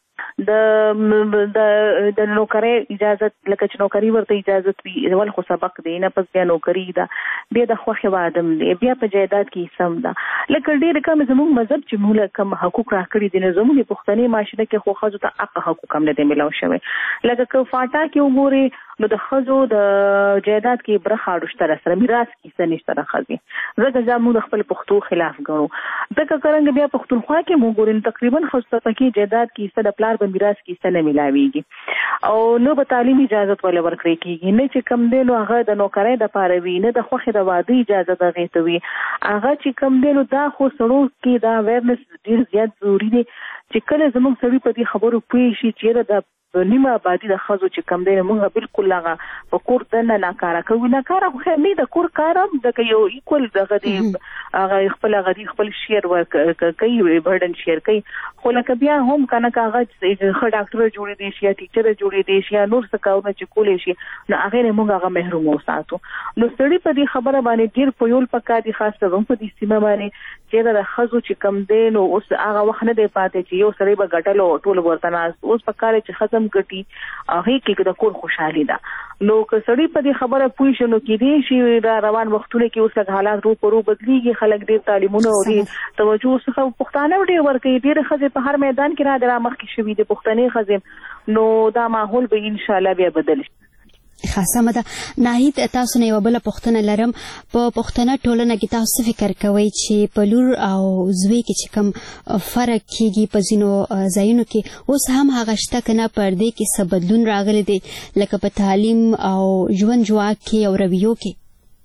د د د نوکرۍ اجازه، لکه چې نوکري ورته اجازه وي، ول خو سبق دی نه، پس بیا نوکري ده، بیا د خوښې وادم دی، بیا په جایداد کې سم ده. لکه ډېر کم زموږ مذهب چې موږ کم حقوق راکړي دي، زموږ پښتني معاشره کې خو ښځو ته حق حقوق هم نه دي ملاو شوی. لکه که فاټا کې وګوري نو د ښځو د جایداد کې برخه اړوشته سره میراث کې څه نشته د ښځې، ځکه دا موږ خپل پښتو خلاف ګڼو. ځکه څرنګه بیا پښتونخوا کې موږ ګورو تقریبا ښځو ته پکې جایداد کې څه د پلار په میراث کې څه نه ملاویږي، او نه به تعلیم اجازه ولې ورکړی کېږي، نه چې کم دی نو هغه د نوکرۍ دپاره وي، نه د خوښې د واده اجازه دغې ته وي. هغه چې کم دی نو دا خو سړو کې دا اویرنس ډېر زیات ضروري دی چې کله زموږ سړي په دې خبرو پوه شي چې د نیمه آبادي د ښځو چې کم دی موږ بالکل هغه په کور دننه ناکاره کوي. ناکاره خو خیر نه د کور کار هم دغه یو ایکول دغه دی، هغه خپل هغه دی خپل شیر ورک کوي، برډن شیر کوي، خو لکه بیا هم که نه که هغه ښه ډاکټره جوړې دی شي یا ټیچره جوړې دی شي یا نور څه کارونه چې کولی شي، نو هغې نه موږ هغه محروم وساتو. نو سړي په دې خبره باندې ډېر پویول پکار دي، خاص کر په دې سیمه باندې چې د ښځو چې کم دی نو اوس هغه وخت نه دی پاتې چې یو سړی به ګټلو ټول ورته ناست، اوس پکار چې ښځه ګټي هغې کې د کور خوشحالي ده. نو که سړی په دې خبره پوه شي نو کېدای شي دا روان وختونه کې اوس لږ حالات رو په رو بدلېږي، خلک ډېر تعلیمونه او ډېر توجه څخه پښتانه ډېر ورکوي، ډېرې ښځې په هر میدان کې را د را مخکې شوي دي پښتنې ښځې، نو دا ماحول به انشاءالله بیا بدل شي. ښه سمه ده. ناهید تاسو نه یوه بله پوښتنه لرم. په پښتنه ټولنه کې تاسو څه فکر کوئ چې په لور او زوی کې چې کوم فرق کېږي په ځینو ځایونو کې اوس هم هغه شته که نه، پر دې کې څه بدلون راغلی دی لکه په تعلیم او ژوند جواک کې او رویو کې؟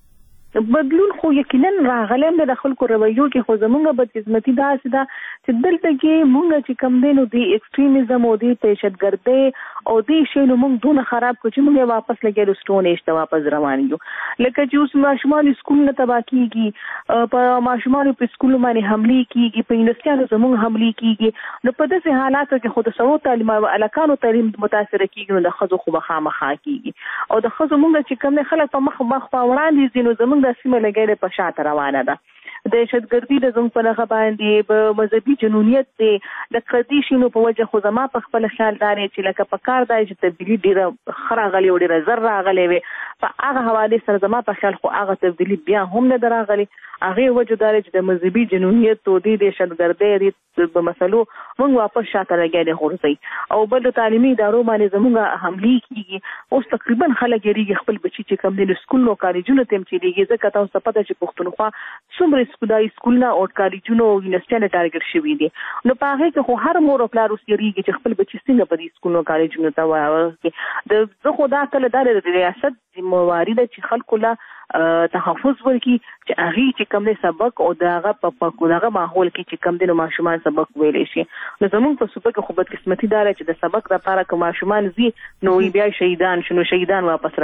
بدلون خو یقینا راغلی دی د خلکو رویو کې، خو زمونږ بدقسمتي داسې ده چې دلته کې مونږ چې کم دی نو د ایکسټریمزم او د دهشتګردۍ او دې شی نو موږ دونه خراب کړو چې موږ واپس لګېدو سټون ایج ته واپس روان یو لکه چې اوس ماشومان سکول نه تبا کیږي په ماشومان په سکول باندې حمله کیږي په یونیورسيټو زموږ حمله کیږي نو په داسې حالاتو کې خود سره تعلیم او الکانو تعلیم متاثر کیږي نو د خزو خو بخامخا کیږي او د خزو موږ چې کوم خلک په مخ مخ په وړاندې دي نو زموږ د سیمه لګېده په شاته روانه ده دهشتګردي د زموږ په لغه باندې په مذهبي جنونیت دی د قدي شینو په وجه خو زما په خپل خیال داري چې لکه په کار دی چې تبدیلی ډیره خراغلی او ډیره زر راغلی وي په هغه حواله سره زما په خیال خو هغه تبدیلی بیا هم نه دراغلی هغه وجه داري چې د مذهبي جنونیت تو دی د دهشتګردي په مسلو موږ واپس شاته لګېده خورځي او بل تعلیمي ادارو باندې زموږ حمله کیږي اوس تقریبا خلک یې خپل بچي چې کم دي سکول نو کالجونو تم چې دیږي ځکه تاسو پته چې پښتونخوا څومره سکولای سکولونه او کالجونو او یونیورسيټي ټارګټ شوي دي نو په هغه کې خو هر مور او پلار اوس یریږي چې خپل بچي څنګه په دې سکولونو کالجونو ته وایي د زه خو دا کله د ریاست ذمہواری ده چې خلکو لا تحفظ ورکړي چې هغه چې کوم سبق او داغه په داغه ماحول کې چې کوم د ماشومان سبق ویلی شي نو زموږ په صوبه کې خو بدقسمتي دار چې د سبق لپاره کوم ماشومان زی نو بیا شهیدان شنو شهیدان واپس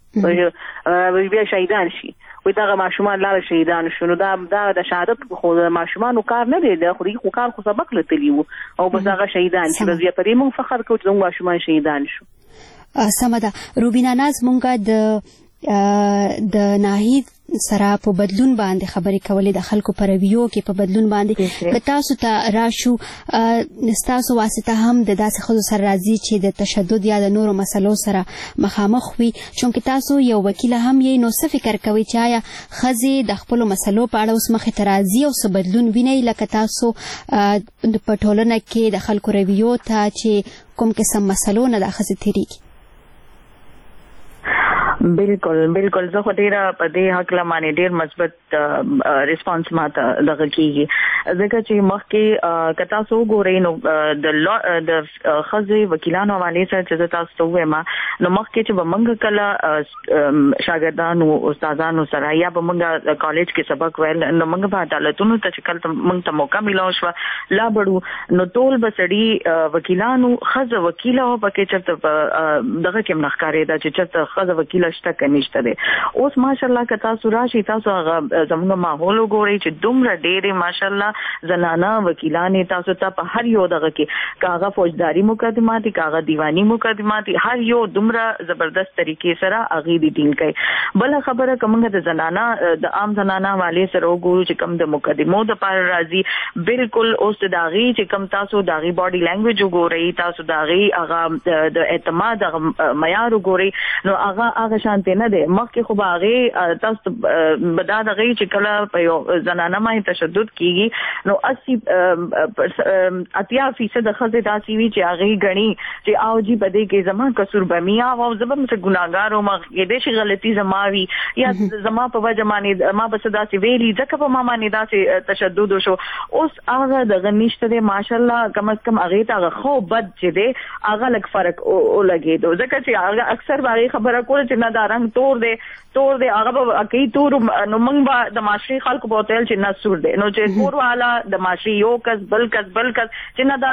راځي بیا شهیدان شي وي داغه ماشومان لاله شهیدان شنو دا د شهادت خو د ماشومان کار نه دی د خو خو کار خو سبق لتلی وو او بس هغه شهیدان شي بیا پرې مونږ فخر کوو چې ماشومان شهیدان شو سمه ده روبینا ناز مونږه د د ناهید سره په بدلون باندې خبرې کولې د خلکو پر رویو کې په بدلون باندې که تاسو ته راشو تاسو واسطه هم د داسې خلکو سره راځي چې د تشدد یا د نورو مسلو سره مخامخ وي چونکې تاسو یو وکیل هم یې نو څه فکر کوئ چې آیا ښځې د خپلو مسلو په اړه اوس مخې ته راځي او څه بدلون وینئ لکه تاسو په ټولنه کې د خلکو رویو ته چې کوم قسم مسلو نه دا ښځې تېرېږي بالکل بالکل زه خو ډیره په دې حق لمانه ډیر مثبت ریسپانس ماته دغه کیږي ځکه چې مخکې کتا سو ګورې نو د د خزي وکیلانو حواله سره چې تاسو ته وایم نو مخکې چې بمنګ کله شاګردانو او استادانو سره یا بمنګ کالج کې سبق ویل نو موږ په عدالتونو ته چې کله موږ ته موقع ملو شو لا بړو نو ټول بسړي وکیلانو خزه وکیله او پکې چرته دغه کې منخکارې دا چې چرته خزه وکیله شته کنيشته دي اوس ماشاءالله کتا سوراشي تاسو زموږ ماحول وګورئ چې دومره ډېرې ماشاءالله زنانه وکیلانې تاسو ته په هر یو دغه کې کاغه فوجداري مقدمات کاغه دیوانی مقدمات هر یو دومره زبردست طریقې سره اغي دي ټینګ کوي بل خبره کومه د زنانه د عام زنانه والے سره وګورو چې کوم د مقدمو د پر راځي بالکل اوس داغي چې کوم تاسو داغي باډي لانګویج وګورئ تاسو داغي هغه د اعتماد معیار وګورئ نو هغه هغه شانته نه ده مخکې خو باغې تاسو بدا دغه چې کله په یو زنانه باندې تشدد کیږي نو اسی اتیا فیصد خزه داسي وی چې هغه غني چې او جی بده کې زما قصور بمیا او زبم څه ګناګار او مخ دې شي غلطي زماوي یا زما په وجه باندې ما بس داسي ویلي ځکه په ما باندې داسي تشدد شو اوس هغه د غنيشته ده ماشالله کم از کم هغه ته خو بد چې ده هغه لک فرق او لګي دو ځکه چې هغه اکثر باغې خبره کول چې نه دا رنگ تور دی تور دی هغه به کوي تور نو موږ به د معاشري خلکو په تل چې نه سور دی نو چې تور والا د معاشري یو کس بل کس بل کس چې نه دا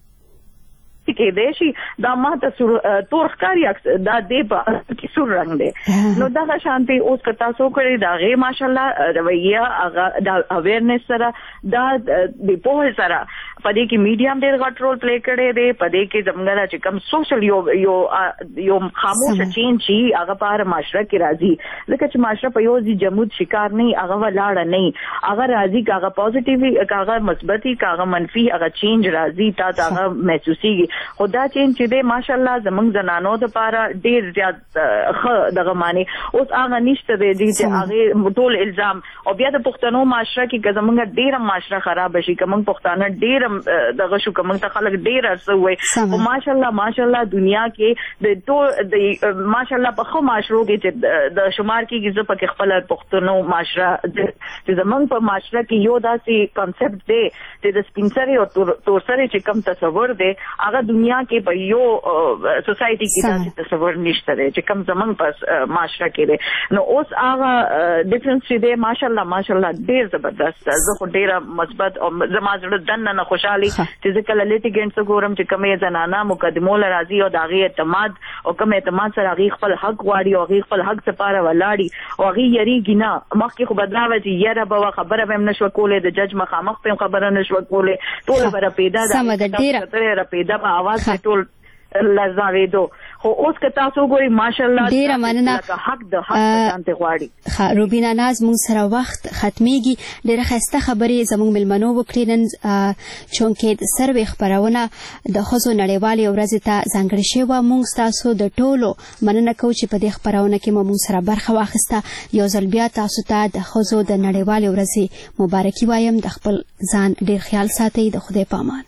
کې دیشي دا ماته تور ښکاری دا دې په کې سور رنگ دی نو دا شانتي اوس کتا سو کړی دا غي ماشالله رویه هغه دا اویرنس سره دا د په سره پدې کې میډیم ډېر غټ رول پلی کړی دی پدې کې زموږ چې کوم سوشل یو یو یو خاموش چینج شي هغه په معاشره کې راځي ځکه چې معاشره په یو ځای جمود شکار نه هغه ولاړ نه هغه راځي هغه پوزټیوي هغه مثبتي هغه منفي هغه چینج راځي تا هغه محسوسيږي خدا چین چې دی ماشاءالله زمونږ زنانو د پاره ډیر زیات خ دغه معنی اوس هغه نشته دی چې هغه ټول الزام او بیا د پښتنو معاشره کې زمونږ ډیر معاشره خراب شي کوم پښتانه ډیر دغه شو کوم ته خلک ډیر ارسه وي او ماشاءالله ماشاءالله دنیا کې د ټول د ماشاءالله په خو معاشرو کې چې د شمار کې زه په خپل پښتنو معاشره چې زمونږ په معاشره کې یو داسې کانسپټ دی چې د سپینسري او تورسري چې کوم تصور دی هغه دنیا کې په یو سوسایټي کې داسې تصور نشته دی چې کوم زمونږ په معاشره کې دی. نو اوس هغه ډیفرنس چې دی ماشاءالله ماشاءالله ډېر زبردست. زه خو ډېره مثبت او زما زړه دننه نه خوشحالي چې زه کله لیټیګنټس ګورم چې کومې زنانه مقدمو له راځي او د هغې اعتماد او کوم اعتماد سره هغې خپل حق غواړي او هغې خپل حق دپاره ولاړي او هغې یریږي نه. مخکې خو به دا وه چې یره به وه خبره به هم نه شوه کولی د جج مخامخ به هم خبره نه شوه کولی ټوله به رپېده ده رپېده به اواز به ټول لرزاوېدو. خو اوس که تاسو وګورئ ماشاءالله ډېره مننه حق د حق په شان ته غواړي. ښه روبینا ناز موږ سره وخت ختمیږي. ډېره ښایسته خبرې زموږ مېلمنو وکړې نن چونکې د سروې خپرونه د ښځو نړیوالې ورځې ته ځانګړې شوې وه. موږ ستاسو د ټولو مننه کوو چې په دې خپرونه کې مو موږ سره برخه واخیسته. یو ځل بیا تاسو ته د ښځو د نړیوالې ورځې مبارکي وایم. د خپل ځان ډېر خیال ساتئ. د خدای په امان.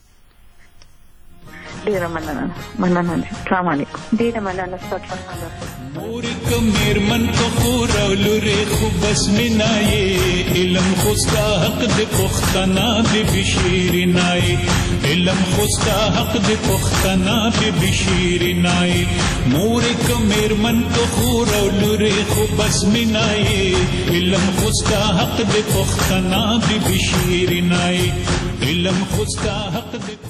ډیره مننه مننه السلام علیکم. ډیره مننه ستاسو مور ک میرمن کو خور او لورې خو بس منای علم خوستا حق د پختنا به بشیرنای علم خوستا حق د پختنا به بشیرنای مور ک میرمن کو خور او لورې خو بس منای علم خوستا حق د پختنا به بشیرنای علم خوستا حق د